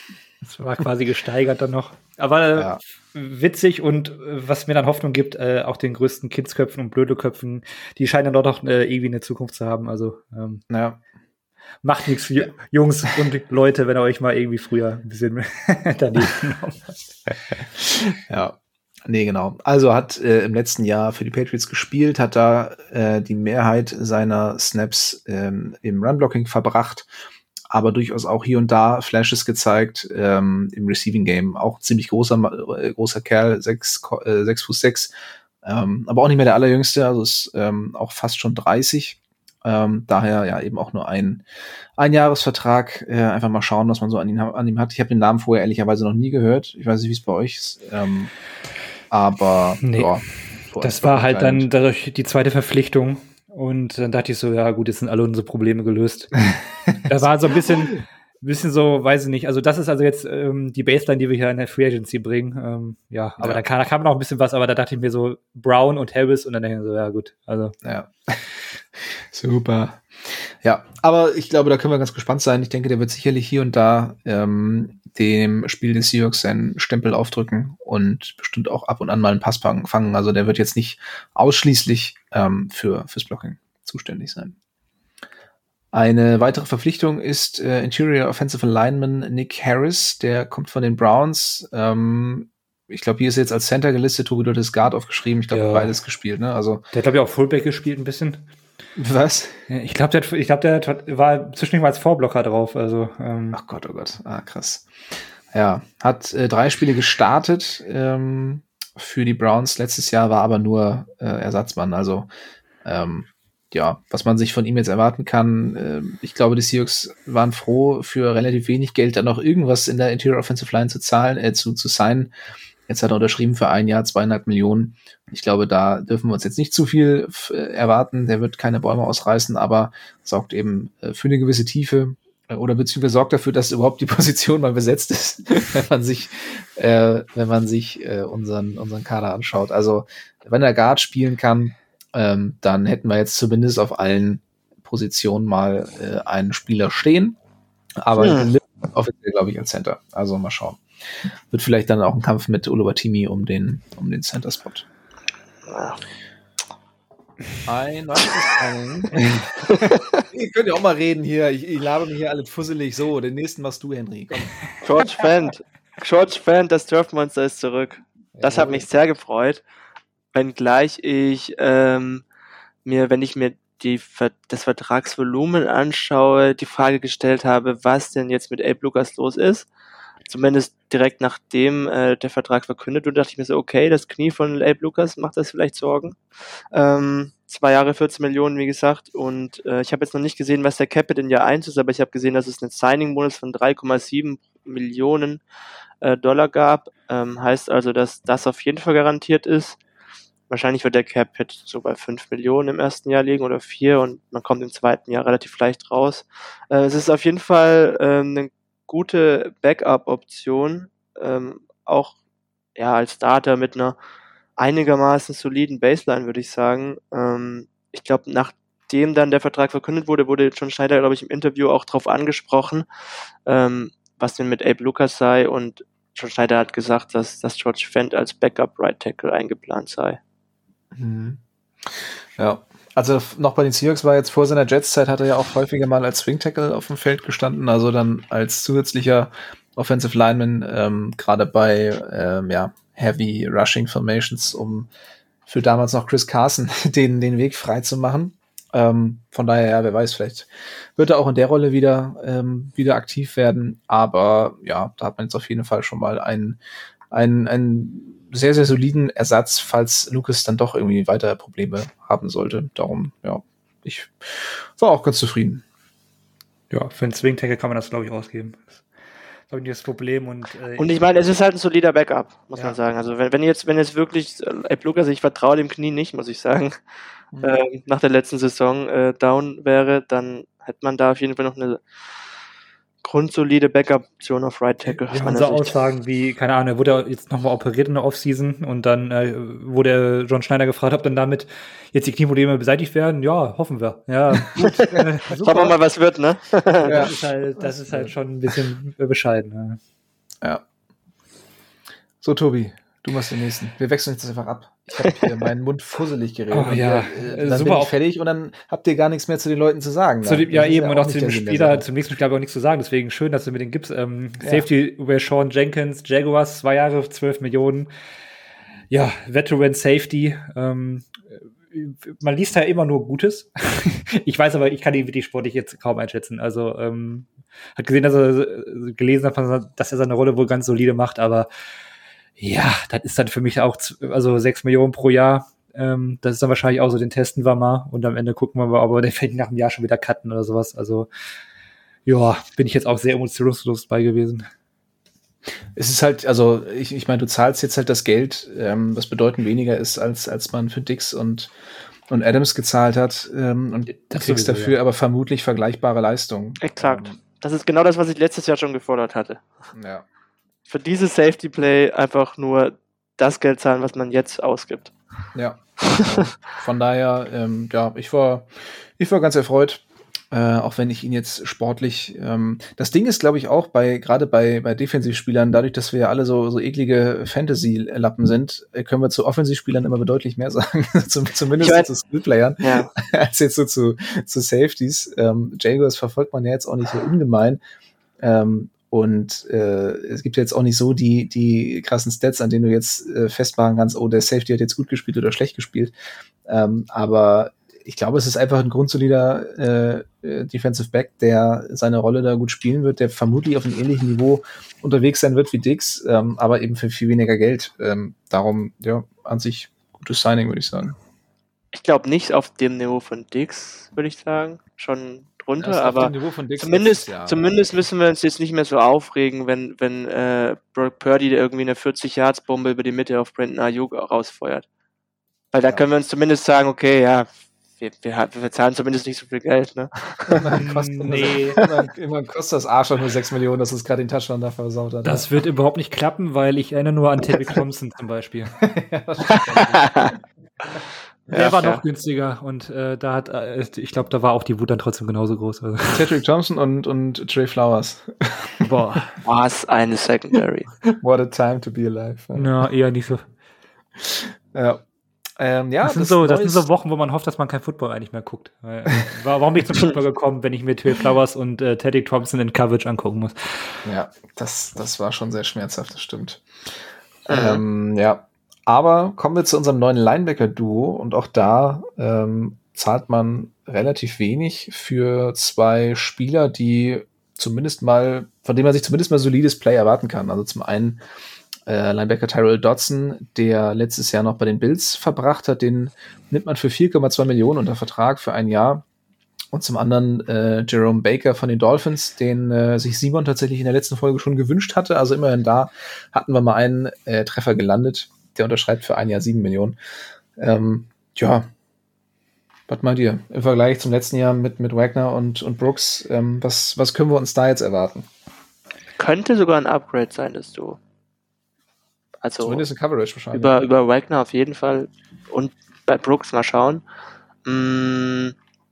Das war quasi gesteigert dann noch. Aber äh, ja. witzig und äh, was mir dann Hoffnung gibt, äh, auch den größten Kindsköpfen und Blödeköpfen, die scheinen dann doch äh, irgendwie eine Zukunft zu haben. Also ähm, ja. macht nichts für Jungs und Leute, wenn ihr euch mal irgendwie früher ein bisschen daneben genommen habt. Ja. Nee, genau. Also hat äh, im letzten Jahr für die Patriots gespielt, hat da äh, die Mehrheit seiner Snaps ähm, im Run-Blocking verbracht, aber durchaus auch hier und da Flashes gezeigt ähm, im Receiving Game. Auch ziemlich großer äh, großer Kerl, sechs äh, sechs Fuß sechs, ähm, aber auch nicht mehr der allerjüngste, also ist ähm, auch fast schon dreißig. Ähm, daher ja eben auch nur ein ein Jahresvertrag. Äh, einfach mal schauen, was man so an ihm, an ihm hat. Ich habe den Namen vorher ehrlicherweise noch nie gehört. Ich weiß nicht, wie es bei euch ist. Ähm, aber nee, ja, das war halt dann dadurch die zweite Verpflichtung. Und dann dachte ich so, ja gut, jetzt sind alle unsere Probleme gelöst. Da war so ein bisschen, bisschen so, weiß ich nicht, also das ist also jetzt ähm, die Baseline, die wir hier in der Free Agency bringen. Ähm, ja, aber ja. Da, kam, da kam noch ein bisschen was, aber da dachte ich mir so Brown und Harris und dann denke ich so, ja gut, also. Ja, super. Ja, aber ich glaube, da können wir ganz gespannt sein. Ich denke, der wird sicherlich hier und da ähm, dem Spiel des Seahawks seinen Stempel aufdrücken und bestimmt auch ab und an mal einen Pass fangen. Also der wird jetzt nicht ausschließlich ähm, für fürs Blocking zuständig sein. Eine weitere Verpflichtung ist äh, Interior Offensive Lineman Nick Harris. Der kommt von den Browns. Ähm, ich glaube, hier ist jetzt als Center gelistet. Tobi, du hattest Guard aufgeschrieben. Ich glaube, ja. beides gespielt. Ne? Also der hat, glaube ich, auch Fullback gespielt ein bisschen. Was? Ich glaube, der, ich glaub, der war zwischendurch mal als Vorblocker drauf. Also, ähm. Ach Gott, oh Gott. Ah, krass. Ja, hat äh, drei Spiele gestartet ähm, für die Browns. Letztes Jahr war aber nur äh, Ersatzmann. Also, ähm, ja, was man sich von ihm jetzt erwarten kann. Äh, ich glaube, die Seahawks waren froh, für relativ wenig Geld dann noch irgendwas in der Interior Offensive Line zu zahlen, äh, zu, zu signen. Jetzt hat er unterschrieben für ein Jahr zweieinhalb Millionen. Ich glaube, da dürfen wir uns jetzt nicht zu viel f- erwarten. Der wird keine Bäume ausreißen, aber sorgt eben äh, für eine gewisse Tiefe äh, oder beziehungsweise sorgt dafür, dass überhaupt die Position mal besetzt ist, wenn man sich, äh, wenn man sich äh, unseren unseren Kader anschaut. Also wenn er Guard spielen kann, ähm, dann hätten wir jetzt zumindest auf allen Positionen mal äh, einen Spieler stehen. Aber hm. offiziell glaube ich als Center. Also mal schauen. Wird vielleicht dann auch ein Kampf mit Oluwatimi um den, um den Center-Spot. Ja. Ein weiteres Ihr könnt ja auch mal reden hier. Ich, ich labe mich hier alle fusselig. So, den nächsten machst du, Henry. Komm. George Fant. George Fant, das Turf-Monster ist zurück. Das ja, hat mich sehr gefreut. Wenngleich ich ähm, mir, wenn ich mir die, das Vertragsvolumen anschaue, die Frage gestellt habe, was denn jetzt mit Abe Lucas los ist. Zumindest direkt nachdem äh, der Vertrag verkündet wurde, dachte ich mir so, okay, das Knie von Abe Lucas macht das vielleicht Sorgen. Ähm, zwei Jahre, vierzehn Millionen, wie gesagt. Und äh, ich habe jetzt noch nicht gesehen, was der Cap in Jahr eins ist, aber ich habe gesehen, dass es einen Signing-Bonus von drei Komma sieben Millionen äh, Dollar gab. Ähm, heißt also, dass das auf jeden Fall garantiert ist. Wahrscheinlich wird der Cap-Hit so bei fünf Millionen im ersten Jahr liegen oder vier und man kommt im zweiten Jahr relativ leicht raus. Äh, es ist auf jeden Fall ähm, eine gute Backup-Option, ähm, auch ja als Starter mit einer einigermaßen soliden Baseline, würde ich sagen. Ähm, ich glaube, nachdem dann der Vertrag verkündet wurde, wurde John Schneider, glaube ich, im Interview auch drauf angesprochen, ähm, was denn mit Abe Lucas sei, und John Schneider hat gesagt, dass, dass George Fant als Backup Right Tackle eingeplant sei. Mhm. Ja, also noch bei den Seahawks war jetzt vor seiner Jets-Zeit, hat er ja auch häufiger mal als Swing Tackle auf dem Feld gestanden, also dann als zusätzlicher Offensive Lineman, ähm, gerade bei ähm, ja, Heavy Rushing Formations, um für damals noch Chris Carson den, den Weg frei zu machen. Ähm, von daher, ja, wer weiß, vielleicht wird er auch in der Rolle wieder, ähm, wieder aktiv werden, aber ja, da hat man jetzt auf jeden Fall schon mal einen, einen, einen sehr, sehr soliden Ersatz, falls Lucas dann doch irgendwie weitere Probleme haben sollte. Darum, ja, ich war auch ganz zufrieden. Ja, für einen Swing-Tackle kann man das, glaube ich, ausgeben. Das ist, glaube ich, das Problem. Und, äh, und ich meine, es ist halt ein solider Backup, muss ja. man sagen. Also wenn, wenn jetzt, wenn jetzt wirklich Abe Lucas, ich vertraue dem Knie nicht, muss ich sagen, mhm. äh, nach der letzten Saison äh, down wäre, dann hätte man da auf jeden Fall noch eine grundsolide Backup-Option auf Right Tackle. Ja, und so Aussagen wie, keine Ahnung, er wurde jetzt nochmal operiert in der Offseason und dann äh, wurde John Schneider gefragt, ob dann damit jetzt die Knieprobleme beseitigt werden. Ja, hoffen wir. Ja, gut. äh, Schauen wir mal, was wird, ne? Ja, das ist halt, das ist halt schon ein bisschen bescheiden. Ja. Ja. So, Tobi, du machst den nächsten. Wir wechseln jetzt einfach ab. Ich habe hier meinen Mund fusselig geredet. Oh, ja. Äh, dann Super bin ich fertig und dann habt ihr gar nichts mehr zu den Leuten zu sagen. Zu dem, ja, eben, ja und auch zu dem Spieler, zum nächsten Spieler habe ich auch nichts zu sagen. Deswegen schön, dass du mir den gibst. Ähm, ja. Safety Rashawn Jenkins, Jaguars, zwei Jahre, zwölf Millionen. Ja, Veteran Safety. Ähm, man liest ja immer nur Gutes. Ich weiß aber, ich kann ihn wirklich sportlich jetzt kaum einschätzen. Also, ähm, hat gesehen, dass er gelesen hat, dass er seine Rolle wohl ganz solide macht, aber ja, das ist dann für mich auch, also sechs Millionen pro Jahr. Ähm, das ist dann wahrscheinlich auch so, den testen wir mal und am Ende gucken wir mal, aber der fällt nach einem Jahr schon wieder cutten oder sowas. Also, ja, bin ich jetzt auch sehr emotionslos bei gewesen. Es ist halt, also ich, ich meine, du zahlst jetzt halt das Geld, ähm, was bedeutend weniger ist, als, als man für Dix und, und Adams gezahlt hat. Ähm, und du kriegst sowieso, dafür ja. aber vermutlich vergleichbare Leistungen. Exakt. Ähm, das ist genau das, was ich letztes Jahr schon gefordert hatte. Ja. Für dieses Safety Play einfach nur das Geld zahlen, was man jetzt ausgibt. Ja. Von daher, ähm, ja, ich war, ich war ganz erfreut, äh, auch wenn ich ihn jetzt sportlich. Ähm, das Ding ist, glaube ich, auch bei gerade bei bei Defensivspielern, dadurch, dass wir ja alle so so eklige Fantasy-Lappen sind, können wir zu Offensivspielern immer deutlich mehr sagen, zumindest ich mein, zu Skillplayern, ja. als jetzt so zu zu Safeties. Ähm, Jaguars verfolgt man ja jetzt auch nicht so ungemein. Ähm, Und äh, es gibt jetzt auch nicht so die die krassen Stats, an denen du jetzt äh, festmachen kannst, oh, der Safety hat jetzt gut gespielt oder schlecht gespielt. Ähm, aber ich glaube, es ist einfach ein grundsolider äh, Defensive Back, der seine Rolle da gut spielen wird, der vermutlich auf einem ähnlichen Niveau unterwegs sein wird wie Dix, ähm, aber eben für viel weniger Geld. Ähm, darum, ja, an sich gutes Signing, würde ich sagen. Ich glaube nicht auf dem Niveau von Dix, würde ich sagen. Schon drunter, ja, aber zumindest, zumindest müssen wir uns jetzt nicht mehr so aufregen, wenn, wenn äh, Brock Purdy irgendwie eine vierzig-Yards-Bombe über die Mitte auf Brandon Ayuk rausfeuert. Weil da ja. können wir uns zumindest sagen, okay, ja, wir, wir, wir zahlen zumindest nicht so viel Geld, ne? kostet nee. Immer, immer kostet das Arsch nur sechs Millionen, dass es gerade den Touchdown da versaut hat. Das wird überhaupt nicht klappen, weil ich erinnere nur an Teddy Thompson zum Beispiel. ja, das Der ja, war noch ja. günstiger und äh, da hat, äh, ich glaube, da war auch die Wut dann trotzdem genauso groß. Also. Cedric Thompson und, und Trey Flowers. Boah, was eine Secondary. What a time to be alive. Ja, ja eher nicht so. Ja. Ähm, ja, das, sind das, so, das sind so Wochen, wo man hofft, dass man kein Football eigentlich mehr guckt. Weil, warum bin ich zum Football gekommen, wenn ich mir Trey Flowers und äh, Teddy Thompson in Coverage angucken muss? Ja, das, das war schon sehr schmerzhaft, das stimmt. Mhm. Ähm, ja. Aber kommen wir zu unserem neuen Linebacker-Duo und auch da ähm, zahlt man relativ wenig für zwei Spieler, die zumindest mal, von denen man sich zumindest mal solides Play erwarten kann. Also zum einen äh, Linebacker Tyrell Dodson, der letztes Jahr noch bei den Bills verbracht hat, den nimmt man für vier Komma zwei Millionen unter Vertrag für ein Jahr. Und zum anderen äh, Jerome Baker von den Dolphins, den äh, sich Simon tatsächlich in der letzten Folge schon gewünscht hatte. Also immerhin da hatten wir mal einen äh, Treffer gelandet. Der unterschreibt für ein Jahr sieben Millionen. Ähm, ja, was meint ihr? Im Vergleich zum letzten Jahr mit, mit Wagner und, und Brooks, ähm, was, was können wir uns da jetzt erwarten? Könnte sogar ein Upgrade sein, das Duo. Also zumindest ein Coverage wahrscheinlich. Über, über Wagner auf jeden Fall und bei Brooks mal schauen. Mm,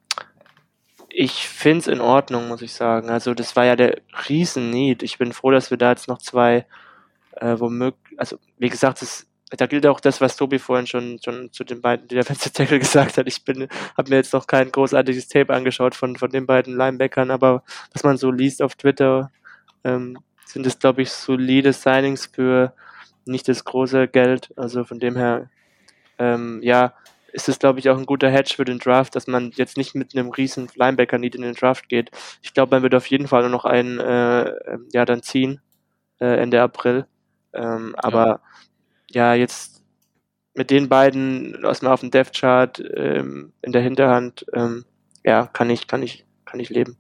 ich finde es in Ordnung, muss ich sagen. Also das war ja der Riesen-Need. Ich bin froh, dass wir da jetzt noch zwei äh, womöglich, also wie gesagt, das da gilt auch das, was Tobi vorhin schon, schon zu den beiden Defensive Tackle gesagt hat. Ich bin, habe mir jetzt noch kein großartiges Tape angeschaut von, von den beiden Linebackern, aber was man so liest auf Twitter, ähm, sind es, glaube ich, solide Signings für nicht das große Geld. Also von dem her, ähm, ja, ist es, glaube ich, auch ein guter Hedge für den Draft, dass man jetzt nicht mit einem riesen Linebacker-Need in den Draft geht. Ich glaube, man wird auf jeden Fall nur noch einen, äh, ja, dann ziehen, äh, Ende April. Ähm, aber ja. Ja, jetzt mit den beiden aus dem auf dem Depth Chart ähm, in der Hinterhand, ähm, ja, kann ich, kann ich, kann ich leben.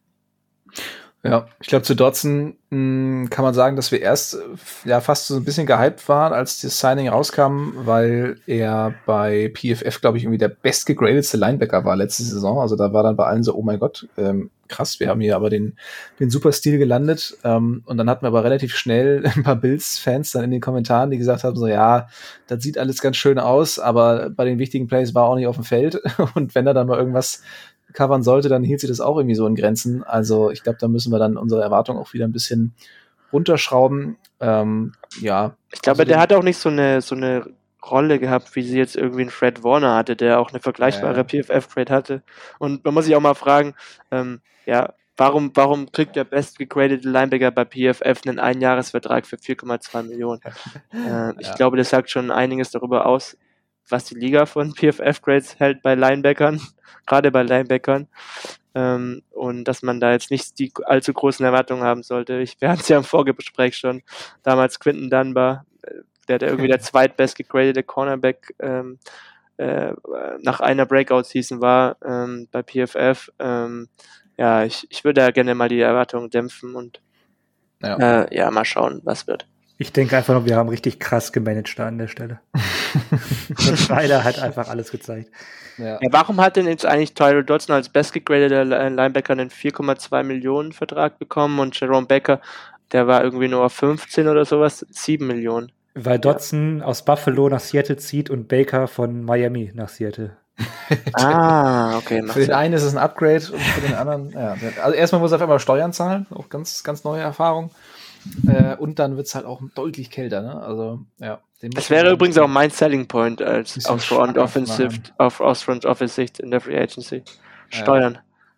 Ja, ich glaube, zu Dodson mh, kann man sagen, dass wir erst ja fast so ein bisschen gehypt waren, als das Signing rauskam, weil er bei P F F, glaube ich, irgendwie der bestgegradetste Linebacker war letzte Saison. Also da war dann bei allen so, oh mein Gott, ähm, krass, wir haben hier aber den den Superstil gelandet. Ähm, und dann hatten wir aber relativ schnell ein paar Bills-Fans dann in den Kommentaren, die gesagt haben, so ja, das sieht alles ganz schön aus, aber bei den wichtigen Plays war er auch nicht auf dem Feld. Und wenn er dann mal irgendwas covern sollte, dann hielt sich das auch irgendwie so in Grenzen. Also ich glaube, da müssen wir dann unsere Erwartungen auch wieder ein bisschen runterschrauben. Ähm, ja. Ich glaube, also der den- hat auch nicht so eine, so eine Rolle gehabt, wie sie jetzt irgendwie einen Fred Warner hatte, der auch eine vergleichbare Ja. P F F-Grade hatte. Und man muss sich auch mal fragen, ähm, ja, warum, warum kriegt der bestgegradete Linebacker bei P F F einen Einjahresvertrag für vier Komma zwei Millionen? äh, ich Ja. glaube, das sagt schon einiges darüber aus, was die Liga von P F F-Grades hält bei Linebackern, gerade bei Linebackern. Ähm, und dass man da jetzt nicht die allzu großen Erwartungen haben sollte. Ich, wir hatten es ja im Vorgespräch schon, damals Quinton Dunbar, äh, der, der irgendwie der zweitbest gegradete Cornerback ähm, äh, nach einer Breakout-Season war ähm, bei P F F. Ähm, ja, ich, ich würde da gerne mal die Erwartungen dämpfen und Ja. äh, ja, mal schauen, was wird. Ich denke einfach nur, wir haben richtig krass gemanagt da an der Stelle. Und Schneider hat einfach alles gezeigt. Ja. Ja, warum hat denn jetzt eigentlich Tyrell Dodson als bestgegradeter Linebacker einen vier Komma zwei Millionen Vertrag bekommen und Jerome Baker, der war irgendwie nur auf fünfzehn oder sowas, sieben Millionen? Weil Dodson aus Buffalo nach Seattle zieht und Baker von Miami nach Seattle. Ah, okay. macht Für den Sinn. einen ist es ein Upgrade und für den anderen, ja. Also erstmal muss er auf einmal Steuern zahlen, auch ganz, ganz neue Erfahrung. Äh, und dann wird es halt auch deutlich kälter, ne? Also, ja. den muss Das man wäre dann übrigens auch mein Selling Point als Bisschen aus Front schmackhaft Offensive, machen. auf, aus Front Office Sicht in der Free Agency. Steuern.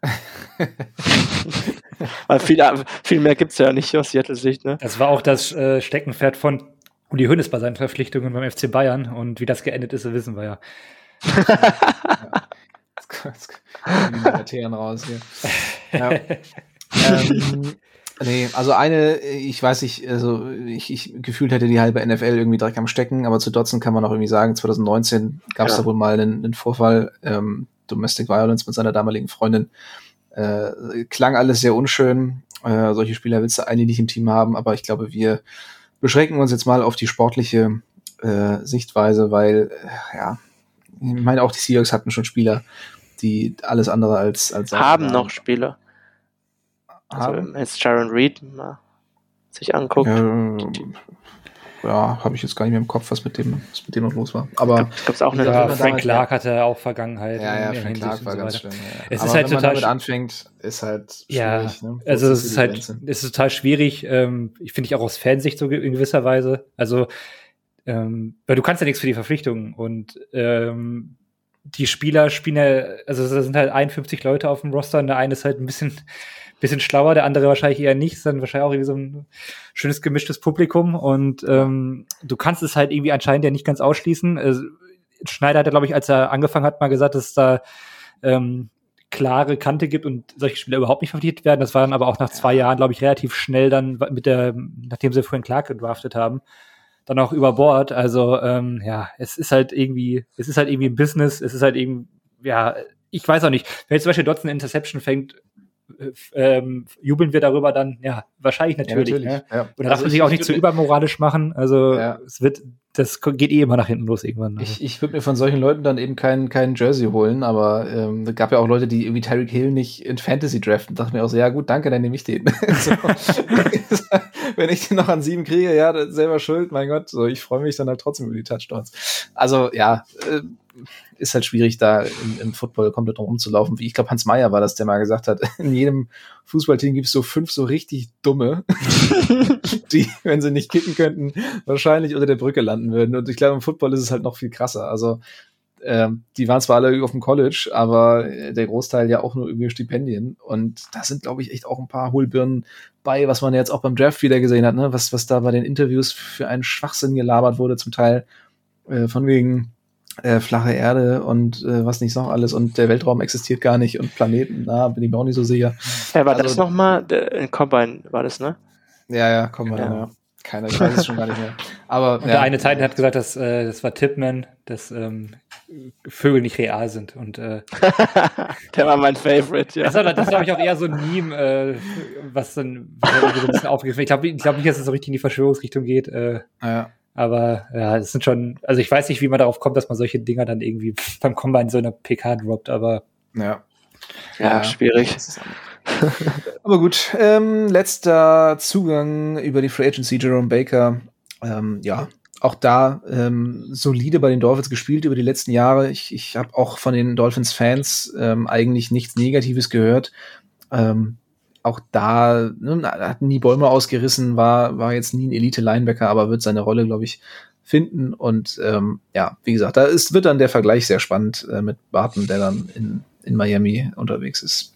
Weil viel, viel mehr gibt es ja nicht aus Seattle Sicht, ne? Das war auch das äh, Steckenpferd von Uli Hoeneß bei seinen Verpflichtungen beim F C Bayern. Und wie das geendet ist, wissen wir ja. Jetzt kommen die Libertären raus hier. Ja. ähm, nee, also eine, ich weiß nicht, also ich, ich gefühlt hätte die halbe N F L irgendwie direkt am Stecken, aber zu Dodson kann man auch irgendwie sagen, zwanzig neunzehn gab es Ja. da wohl mal einen, einen Vorfall, ähm, Domestic Violence mit seiner damaligen Freundin. Äh, klang alles sehr unschön. Äh, solche Spieler willst du eigentlich nicht im Team haben, aber ich glaube, wir beschränken uns jetzt mal auf die sportliche äh, Sichtweise, weil, äh, ja, ich meine, auch die Seahawks hatten schon Spieler, die alles andere als, als Haben waren. noch Spieler. Also, Haben? wenn man jetzt Jaron Reed mal sich anguckt. Ja, ja habe ich jetzt gar nicht mehr im Kopf, was mit dem, was mit dem noch los war. Aber Ich glaube, es auch eine Ja, Ja, wenn man Frank damit- Clark hatte auch Vergangenheit. ja, ja, in der Frank Hinsicht Clark und war so ganz weiter. schlimm. Ja. Es Aber ist halt wenn man total damit sch- anfängt, ist halt Ja, schwierig. Ne? Wo also ist es ist die halt, Grenze? es ist total schwierig, ähm, ich finde ich auch aus Fansicht so ge- in gewisser Weise. Also, ähm, weil du kannst ja nichts für die Verpflichtungen und ähm, die Spieler spielen ja, also da sind halt einundfünfzig Leute auf dem Roster und der eine ist halt ein bisschen, bisschen schlauer, der andere wahrscheinlich eher nicht, ist dann wahrscheinlich auch irgendwie so ein schönes gemischtes Publikum und ähm, du kannst es halt irgendwie anscheinend ja nicht ganz ausschließen. Also, Schneider hat ja, glaube ich, als er angefangen hat, mal gesagt, dass es da ähm, klare Kante gibt und solche Spieler überhaupt nicht verpflichtet werden. Das war dann aber auch nach zwei Jahren, glaube ich, relativ schnell dann mit der, nachdem sie vorhin Clark gedraftet haben, dann auch über Bord. Also ähm, ja, es ist halt irgendwie, es ist halt irgendwie ein Business, es ist halt irgendwie, ja, ich weiß auch nicht, wenn jetzt zum Beispiel Dodson eine Interception fängt, äh, ähm, jubeln wir darüber dann, ja, wahrscheinlich natürlich. Ja, natürlich. Ne? Ja. Und da Also darf man ich- sich auch ich nicht zu würd- übermoralisch machen. Also Ja. es wird, das geht eh immer nach hinten los irgendwann. Also. Ich, ich würde mir von solchen Leuten dann eben kein, kein Jersey holen, aber ähm, es gab ja auch Leute, die irgendwie Tyreek Hill nicht in Fantasy draften. Dachte mir auch so, ja gut, danke, dann nehme ich den. So. Wenn ich den noch an sieben kriege, ja, das ist selber schuld, mein Gott. So, ich freue mich dann halt trotzdem über die Touchdowns. Also ja, äh, ist halt schwierig, da im, im Football komplett drum rumzulaufen. Wie ich glaube, Hans Meyer war das, der mal gesagt hat, in jedem Fußballteam gibt es so fünf so richtig dumme, die, wenn sie nicht kicken könnten, wahrscheinlich unter der Brücke landen würden. Und ich glaube, im Football ist es halt noch viel krasser. Also ähm, die waren zwar alle auf dem College, aber der Großteil ja auch nur über Stipendien. Und da sind, glaube ich, echt auch ein paar Hohlbirnen bei, was man jetzt auch beim Draft wieder gesehen hat, ne? was, was da bei den Interviews für einen Schwachsinn gelabert wurde, zum Teil äh, von wegen äh, flache Erde und äh, was nicht noch alles und der Weltraum existiert gar nicht und Planeten, da bin ich mir auch nicht so sicher. Ja, war Also- das nochmal? In Combine war das, ne? Ja, ja, komm mal, Ja. ja. Keiner, ich weiß es schon gar nicht mehr. Aber Und ja, der eine Titan hat gesagt, dass, äh, das war Tipman, dass ähm, Vögel nicht real sind. Und äh, Der war mein Favorite, ja. das war, das glaube ich, auch eher so ein Meme, äh, was dann was irgendwie so ein bisschen aufgegriffen. Ich glaube ich glaub nicht, dass es so richtig in die Verschwörungsrichtung geht. Äh, ja. aber ja, es sind schon, also ich weiß nicht, wie man darauf kommt, dass man solche Dinger dann irgendwie beim Combine so eine P K droppt, aber Ja. Ja, schwierig. Das ist auch- Aber gut, ähm, letzter Zugang über die Free Agency, Jerome Baker. Ähm, ja, auch da ähm, solide bei den Dolphins gespielt über die letzten Jahre. Ich, ich habe auch von den Dolphins-Fans ähm, eigentlich nichts Negatives gehört. Ähm, auch da, ne, hat nie Bäume ausgerissen, war, war jetzt nie ein Elite-Linebacker, aber wird seine Rolle, glaube ich, finden. Und ähm, ja, wie gesagt, da ist, wird dann der Vergleich sehr spannend äh, mit Barton, der dann in, in Miami unterwegs ist.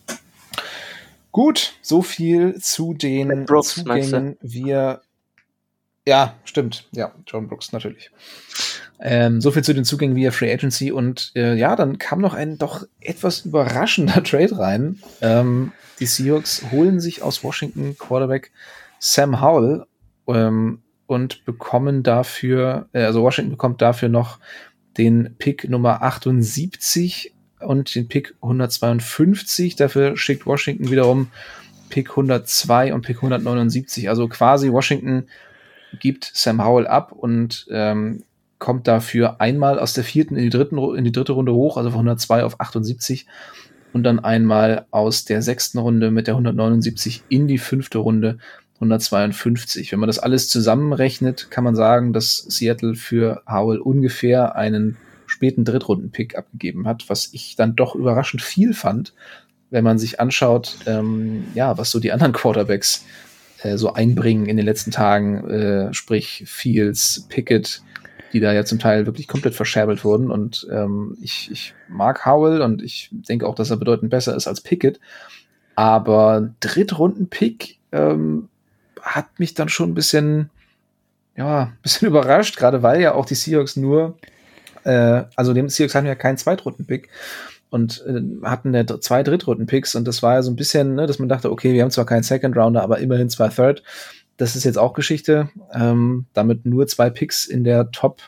Gut, so viel zu den Brooks, Zugängen. Wir Ja, stimmt. Ja, John Brooks natürlich. Ähm, so viel zu den Zugängen via Free Agency. Und äh, ja, dann kam noch ein doch etwas überraschender Trade rein. Ähm, die Seahawks holen sich aus Washington Quarterback Sam Howell ähm, und bekommen dafür, äh, also Washington bekommt dafür noch den Pick Nummer achtundsiebzig und den Pick hundertzweiundfünfzig. Dafür schickt Washington wiederum Pick hundertzwei und Pick hundertneunundsiebzig. Also quasi Washington gibt Sam Howell ab und ähm, kommt dafür einmal aus der vierten in die, dritten, in die dritte Runde hoch, also von hundertzwei auf achtundsiebzig und dann einmal aus der sechsten Runde mit der hundertneunundsiebzig in die fünfte Runde hundertzweiundfünfzig. Wenn man das alles zusammenrechnet, kann man sagen, dass Seattle für Howell ungefähr einen späten Drittrunden-Pick abgegeben hat, was ich dann doch überraschend viel fand, wenn man sich anschaut, ähm, ja, was so die anderen Quarterbacks äh, so einbringen in den letzten Tagen, äh, sprich Fields, Pickett, die da ja zum Teil wirklich komplett verscherbelt wurden. Und ähm, ich, ich mag Howell und ich denke auch, dass er bedeutend besser ist als Pickett. Aber Drittrunden-Pick ähm, hat mich dann schon ein bisschen, ja, ein bisschen überrascht, gerade weil ja auch die Seahawks nur, äh, also die Seahawks hatten ja keinen Zweitrunden-Pick und äh, hatten ja zwei Drittrunden-Picks und das war ja so ein bisschen, ne, dass man dachte, okay, wir haben zwar keinen Second-Rounder, aber immerhin zwei Third. Das ist jetzt auch Geschichte. Ähm, damit nur zwei Picks in der Top,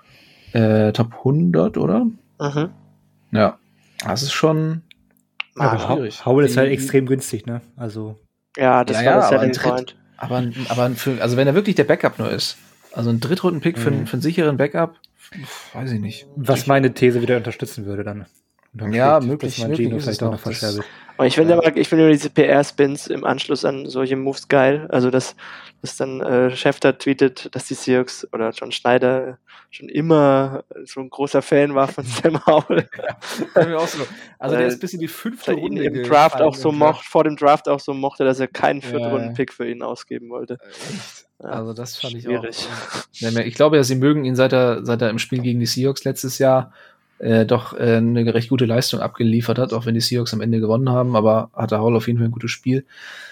äh, Top hundert, oder? Mhm. Ja, das ist schon Aber ja, schwierig. Howell ist halt Die- extrem günstig, ne? Also, Ja, das Ja, war ja, das aber Selling ein Dritt- Point. Aber, ein- aber ein- für, also wenn er wirklich der Backup nur ist, also ein Drittrunden-Pick für, Mhm. für einen sicheren Backup, pf, weiß ich nicht. was Ich, meine These wieder unterstützen würde dann. Unterm Ja, Strich, möglich- dass man möglich Geno ist vielleicht es auch noch. noch verscherbelt. Aber ich finde Ja. aber, ich finde nur diese P R-Spins im Anschluss an solche Moves geil. Also, dass, dass dann äh, Schefter tweetet, dass die Seahawks oder John Schneider schon immer so ein großer Fan war von Sam Howell. also Äh, der ist bis in die fünfte Dass er ihn Runde im Draft gefallen auch so im Draft. mochte, vor dem Draft auch so mochte, dass er keinen Ja, Viertrunden-Pick für ihn ausgeben wollte. Echt? Ja, Also das fand ich schwierig. auch. Ja, mehr- ich glaube ja, sie mögen ihn, seit er, seit er im Spiel gegen die Seahawks letztes Jahr äh, doch äh, eine recht gute Leistung abgeliefert hat, auch wenn die Seahawks am Ende gewonnen haben, aber hatte Howell auf jeden Fall ein gutes Spiel.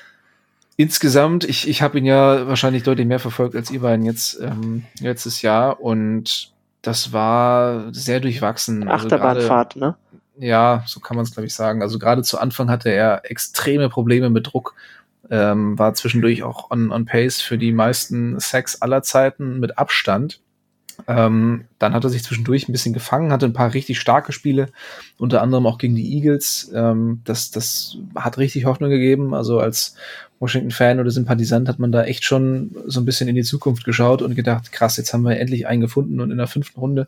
Insgesamt, ich, ich habe ihn ja wahrscheinlich deutlich mehr verfolgt als ihr beiden jetzt ähm, letztes Jahr und das war sehr durchwachsen. Also gerade- Achterbahnfahrt, ne? Ja, so kann man es, glaube ich, sagen. Also gerade zu Anfang hatte er extreme Probleme mit Druck, ähm, war zwischendurch auch on, on pace für die meisten Sacks aller Zeiten mit Abstand. Ähm, dann hat er sich zwischendurch ein bisschen gefangen, hatte ein paar richtig starke Spiele, unter anderem auch gegen die Eagles. Ähm, das, das hat richtig Hoffnung gegeben. Also als Washington-Fan oder Sympathisant hat man da echt schon so ein bisschen in die Zukunft geschaut und gedacht, krass, jetzt haben wir endlich einen gefunden und in der fünften Runde.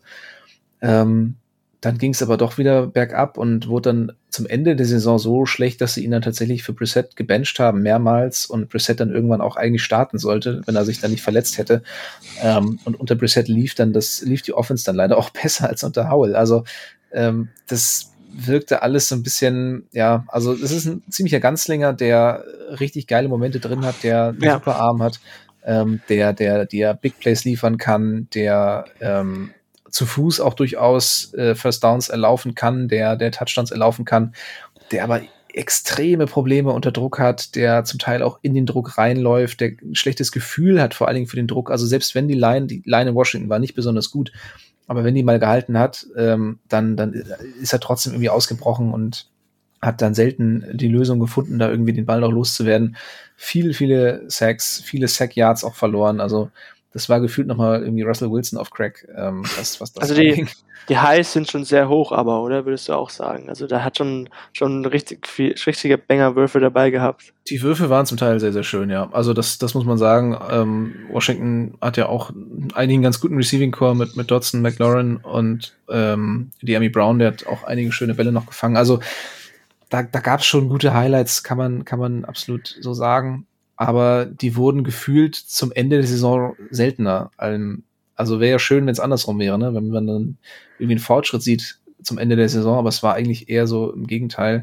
Ähm, dann ging es aber doch wieder bergab und wurde dann zum Ende der Saison so schlecht, dass sie ihn dann tatsächlich für Brissett gebencht haben, mehrmals, und Brissett dann irgendwann auch eigentlich starten sollte, wenn er sich dann nicht verletzt hätte. Ähm, und unter Brissett lief dann das, lief die Offense dann leider auch besser als unter Howell. Also ähm, das wirkte alles so ein bisschen, ja, also es ist ein ziemlicher Ganzlinger, der richtig geile Momente drin hat, der einen Ja. super Arm hat, ähm, der, der, der Big Plays liefern kann, der ähm, zu Fuß auch durchaus äh, First Downs erlaufen kann, der, der Touchdowns erlaufen kann, der aber extreme Probleme unter Druck hat, der zum Teil auch in den Druck reinläuft, der ein schlechtes Gefühl hat, vor allen Dingen für den Druck. Also selbst wenn die Line, die Line in Washington war nicht besonders gut, aber wenn die mal gehalten hat, ähm, dann, dann ist er trotzdem irgendwie ausgebrochen und hat dann selten die Lösung gefunden, da irgendwie den Ball noch loszuwerden. Viele, viele Sacks, viele Sack-Yards auch verloren. Also das war gefühlt nochmal irgendwie Russell Wilson auf Crack, ähm, was, was das Also die- anging. Die Highs sind schon sehr hoch, aber, oder? Würdest du auch sagen? Also da hat schon, schon richtig viel, richtige Banger-Würfe dabei gehabt. Die Würfe waren zum Teil sehr, sehr schön, ja. Also das, das muss man sagen. Ähm, Washington hat ja auch einigen ganz guten Receiving-Core mit, mit Dodson, McLaurin und ähm, Diami Brown, der hat auch einige schöne Bälle noch gefangen. Also da, da gab es schon gute Highlights, kann man, kann man absolut so sagen. Aber die wurden gefühlt zum Ende der Saison seltener. Also wäre ja schön, wenn es andersrum wäre, ne? Wenn man dann irgendwie einen Fortschritt sieht zum Ende der Saison, aber es war eigentlich eher so im Gegenteil.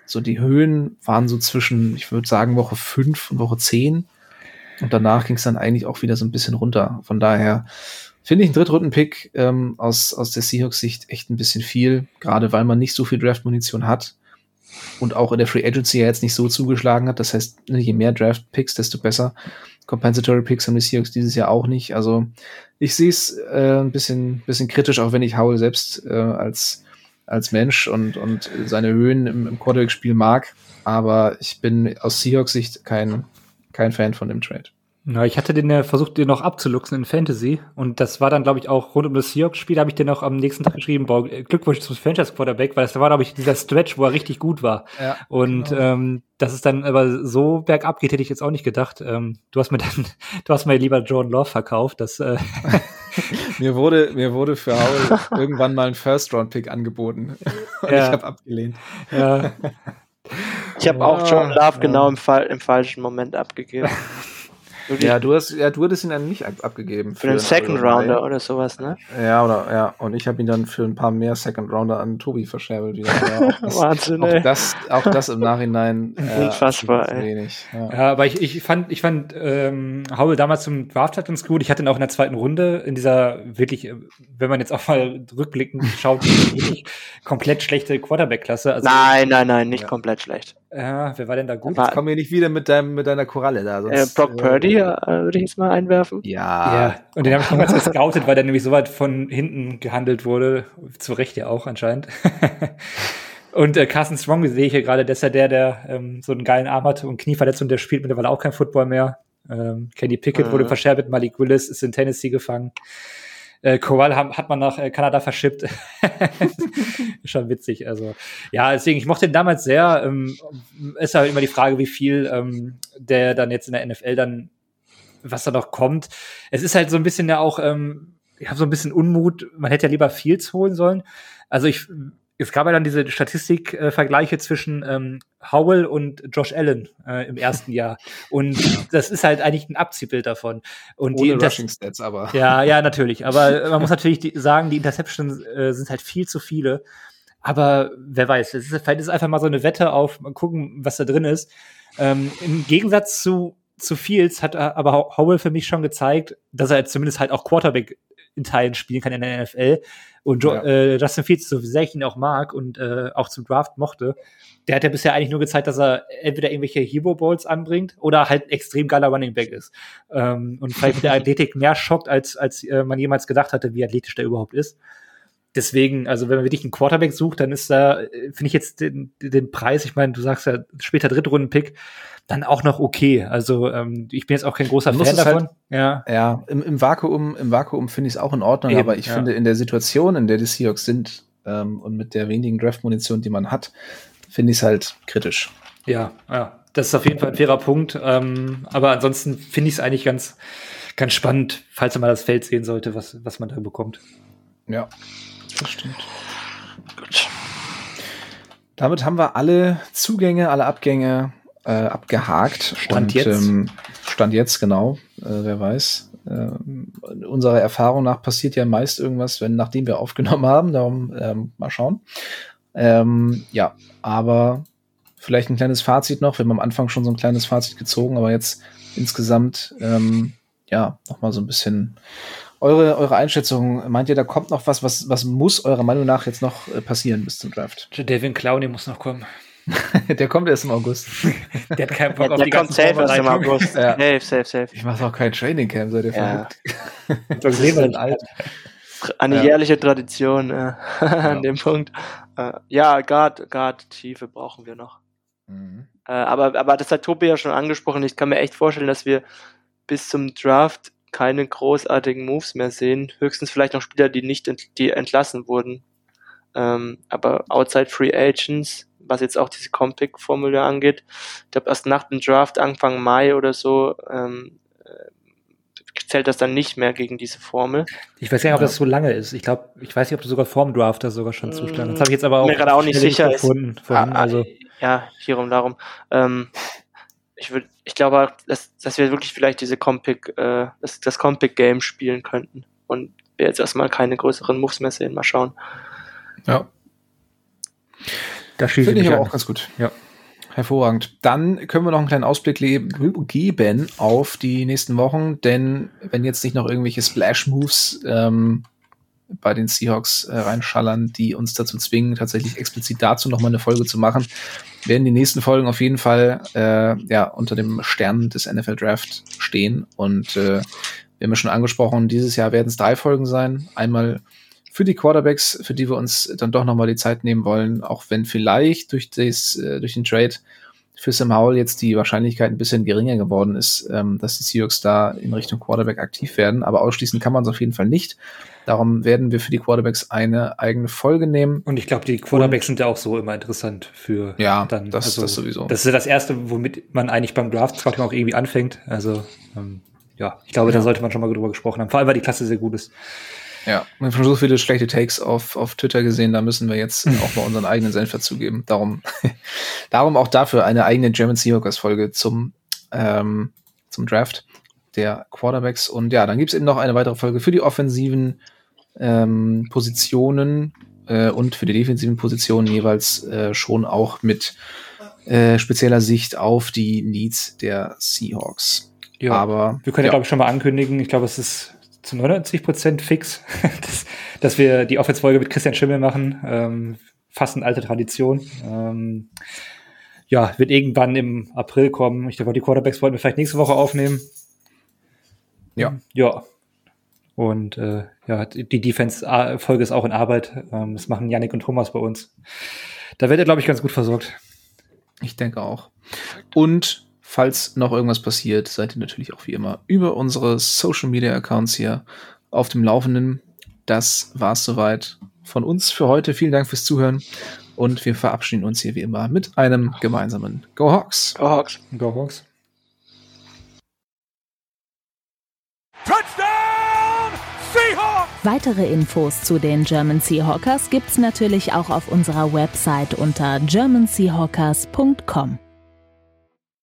so die Höhen waren so zwischen, ich würde sagen, Woche fünf und Woche zehn. Und danach ging es dann eigentlich auch wieder so ein bisschen runter. Von daher finde ich einen Drittrunden-Pick ähm, aus, aus der Seahawks-Sicht echt ein bisschen viel, gerade weil man nicht so viel Draft-Munition hat und auch in der Free Agency ja jetzt nicht so zugeschlagen hat. Das heißt, je mehr Draft-Picks, desto besser. Compensatory Picks haben die Seahawks dieses Jahr auch nicht. Also ich sehe es äh, ein bisschen, bisschen kritisch, auch wenn ich Howell selbst äh, als, als Mensch und, und seine Höhen im, im Quarterback-Spiel mag. Aber ich bin aus Seahawks-Sicht kein Kein Fan von dem Trade. Na, ich hatte den ja versucht, den noch abzuluxen in Fantasy. Und das war dann, glaube ich, auch rund um das Seahawks-Spiel, habe ich den auch am nächsten Tag geschrieben, boah, Glückwunsch zum Franchise-Quarterback, weil das war, glaube ich, dieser Stretch, wo er richtig gut war. Ja, und genau. ähm, dass es dann aber so bergab geht, hätte ich jetzt auch nicht gedacht. Ähm, du hast mir dann, du hast mir lieber Jordan Love verkauft. Das, äh mir wurde, mir wurde für Howell irgendwann mal ein First-Round-Pick angeboten. Und ja. ich habe abgelehnt. Ja. Ich habe auch Jordan Love genau im, Fall, im falschen Moment abgegeben. Ja, du hast, ja, du hattest ihn dann nicht ab, abgegeben. Für, für den Second Rounder oder sowas, ne? Ja, oder, ja. Und ich habe ihn dann für ein paar mehr Second Rounder an Tobi verscherbelt. Ja, auch das, Wahnsinn, auch ey. Das, auch das im Nachhinein. Äh, Unfassbar, ey. Wenig, ja. ja, aber ich, ich fand, ich fand, ähm, Howell damals zum Draft hat uns gut. Ich hatte ihn auch in der zweiten Runde in dieser wirklich, wenn man jetzt auch mal rückblickend schaut, wirklich komplett schlechte Quarterback-Klasse. Also, nein, nein, nein, nicht ja. komplett schlecht. Ja, wer war denn da gut? Jetzt komm hier nicht wieder mit deinem, mit deiner Koralle da. Sonst, äh, Brock Purdy, äh, würde ich jetzt mal einwerfen. Ja. ja. Und den habe ich niemals gescoutet, weil der nämlich so weit von hinten gehandelt wurde. Zu Recht ja auch anscheinend. Und äh, Carson Strong sehe ich hier gerade, der ist ja der, der ähm, so einen geilen Arm hatte und Knieverletzung, der spielt mittlerweile auch kein Football mehr. Ähm, Kenny Pickett mhm. wurde verscherbelt, Malik Willis ist in Tennessee gefangen. Äh, Corral hat, hat man nach äh, Kanada verschippt. Schon witzig. Also ja, deswegen, ich mochte den damals sehr. Ähm, ist halt immer die Frage, wie viel ähm, der dann jetzt in der N F L dann, was da noch kommt. Es ist halt so ein bisschen ja auch, ähm, ich habe so ein bisschen Unmut, man hätte ja lieber Fields holen sollen. Also ich, es gab ja dann diese Statistikvergleiche äh, zwischen ähm, Howell und Josh Allen äh, im ersten Jahr. Und das ist halt eigentlich ein Abziehbild davon. Und Ohne die Rushing Stats, aber. Ja, ja, natürlich. Aber man muss natürlich die, sagen, die Interceptions äh, sind halt viel zu viele. Aber wer weiß, es ist, vielleicht ist es einfach mal so eine Wette auf, mal gucken, was da drin ist. Ähm, im Gegensatz zu, zu Fields hat aber Howell für mich schon gezeigt, dass er zumindest halt auch Quarterback in Teilen spielen kann in der N F L. Und jo- ja. äh, Justin Fields, so sehr ich ihn auch mag und äh, auch zum Draft mochte, der hat ja bisher eigentlich nur gezeigt, dass er entweder irgendwelche Hero Balls anbringt oder halt extrem geiler Running Back ist. Ähm, und vielleicht mit der Athletik mehr schockt, als, als äh, man jemals gedacht hatte, wie athletisch der überhaupt ist. Deswegen, also wenn man wirklich einen Quarterback sucht, dann ist da, finde ich jetzt den, den Preis, ich meine, du sagst ja später Drittrunden-Pick, dann auch noch okay. Also ähm, ich bin jetzt auch kein großer Fan davon. Halt, ja, ja im, im Vakuum, im Vakuum finde ich es auch in Ordnung, Eben, aber ich ja. finde in der Situation, in der die Seahawks sind ähm, und mit der wenigen Draft-Munition, die man hat, finde ich es halt kritisch. Ja, ja, das ist auf jeden Fall ein fairer Punkt. Ähm, aber ansonsten finde ich es eigentlich ganz, ganz spannend, falls man mal das Feld sehen sollte, was, was man da bekommt. Ja, das stimmt. Gut. Damit haben wir alle Zugänge, alle Abgänge äh, abgehakt. Stand und, jetzt. Ähm, Stand jetzt, genau. Äh, wer weiß. Äh, unserer Erfahrung nach passiert ja meist irgendwas, wenn nachdem wir aufgenommen haben. Darum ähm, mal schauen. Ähm, ja, aber vielleicht ein kleines Fazit noch. Wir haben am Anfang schon so ein kleines Fazit gezogen, aber jetzt insgesamt ähm, ja, nochmal so ein bisschen eure, eure Einschätzung. Meint ihr, da kommt noch was, was, was muss eurer Meinung nach jetzt noch äh, passieren bis zum Draft? Devin Clowney muss noch kommen. Der kommt erst im August. Der hat keinen Bock ja, auf der die kommt ganzen safe erst im August. Ja. Safe, safe, safe. Ich mache auch kein Training Camp, seid ihr ja. verrückt. Das ist dann alt. Eine ja. jährliche Tradition äh, an ja. dem Punkt. Äh, ja, Guard, Guard, Tiefe brauchen wir noch. Mhm. Äh, aber, aber das hat Tobi ja schon angesprochen. Ich kann mir echt vorstellen, dass wir bis zum Draft keine großartigen Moves mehr sehen. Höchstens vielleicht noch Spieler, die nicht ent- die entlassen wurden. Ähm, aber outside Free Agents, was jetzt auch diese Compick-Formel angeht, ich glaube erst nach dem Draft, Anfang Mai oder so, ähm, zählt das dann nicht mehr gegen diese Formel. Ich weiß gar nicht, ob das so lange ist. Ich glaube, ich weiß nicht, ob du sogar vorm Draft da sogar schon zustand. Das habe ich jetzt aber auch, mir gerade auch nicht sicher gefunden. Ist, vorhin, ah, also. Ja, hierum darum. Ähm, ich würde, ich glaube, dass, dass wir wirklich vielleicht diese Compick, äh, das, das Compick-Game spielen könnten und wir jetzt erstmal keine größeren Moves mehr sehen. Mal schauen. Ja. Da schließe Finde ich ich mich aber an. auch ganz gut. Ja. Hervorragend. Dann können wir noch einen kleinen Ausblick le- geben auf die nächsten Wochen, denn wenn jetzt nicht noch irgendwelche Splash-Moves ähm, bei den Seahawks äh, reinschallern, die uns dazu zwingen, tatsächlich explizit dazu nochmal eine Folge zu machen, werden die nächsten Folgen auf jeden Fall äh, ja unter dem Stern des N F L Draft stehen. Und äh, wir haben ja schon angesprochen, dieses Jahr werden es drei Folgen sein. Einmal für die Quarterbacks, für die wir uns dann doch nochmal die Zeit nehmen wollen, auch wenn vielleicht durch, das, äh, durch den Trade für Sam Howell jetzt die Wahrscheinlichkeit ein bisschen geringer geworden ist, ähm, dass die Seahawks da in Richtung Quarterback aktiv werden. Aber ausschließen kann man es auf jeden Fall nicht. Darum werden wir für die Quarterbacks eine eigene Folge nehmen. Und ich glaube, die Quarterbacks sind ja auch so immer interessant für Ja, dann. das, also, das sowieso. Das ist ja das Erste, womit man eigentlich beim Draft-Scouting auch irgendwie anfängt. Also, ähm, ja, ich glaube, Ja. da sollte man schon mal drüber gesprochen haben. Vor allem, weil die Klasse sehr gut ist. Ja, wir haben schon so viele schlechte Takes auf, auf Twitter gesehen, da müssen wir jetzt auch mal unseren eigenen Senf dazugeben. Darum, darum auch dafür eine eigene German Seahawkers-Folge zum, ähm, zum Draft der Quarterbacks. Und ja, dann gibt's eben noch eine weitere Folge für die offensiven ähm, Positionen äh, und für die defensiven Positionen jeweils äh, schon auch mit äh, spezieller Sicht auf die Needs der Seahawks. Ja, Aber wir können ja, glaube ich, schon mal ankündigen, ich glaube, es ist zu neunundneunzig Prozent fix, dass, dass wir die Offense-Folge mit Christian Schimmel machen. Ähm, fast eine alte Tradition. Ähm, ja, wird irgendwann im April kommen. Ich glaube, die Quarterbacks wollten wir vielleicht nächste Woche aufnehmen. Ja. Ja. Und äh, ja, die Defense-Folge ist auch in Arbeit. Ähm, das machen Yannick und Thomas bei uns. Da werdet ihr, glaube ich, ganz gut versorgt. Ich denke auch. Und falls noch irgendwas passiert, seid ihr natürlich auch wie immer über unsere Social-Media-Accounts hier auf dem Laufenden. Das war's soweit von uns für heute. Vielen Dank fürs Zuhören und wir verabschieden uns hier wie immer mit einem gemeinsamen Go Hawks. Go Hawks. Go Hawks. Touchdown Seahawks! Weitere Infos zu den German Seahawkers gibt's natürlich auch auf unserer Website unter german seahawkers punkt com.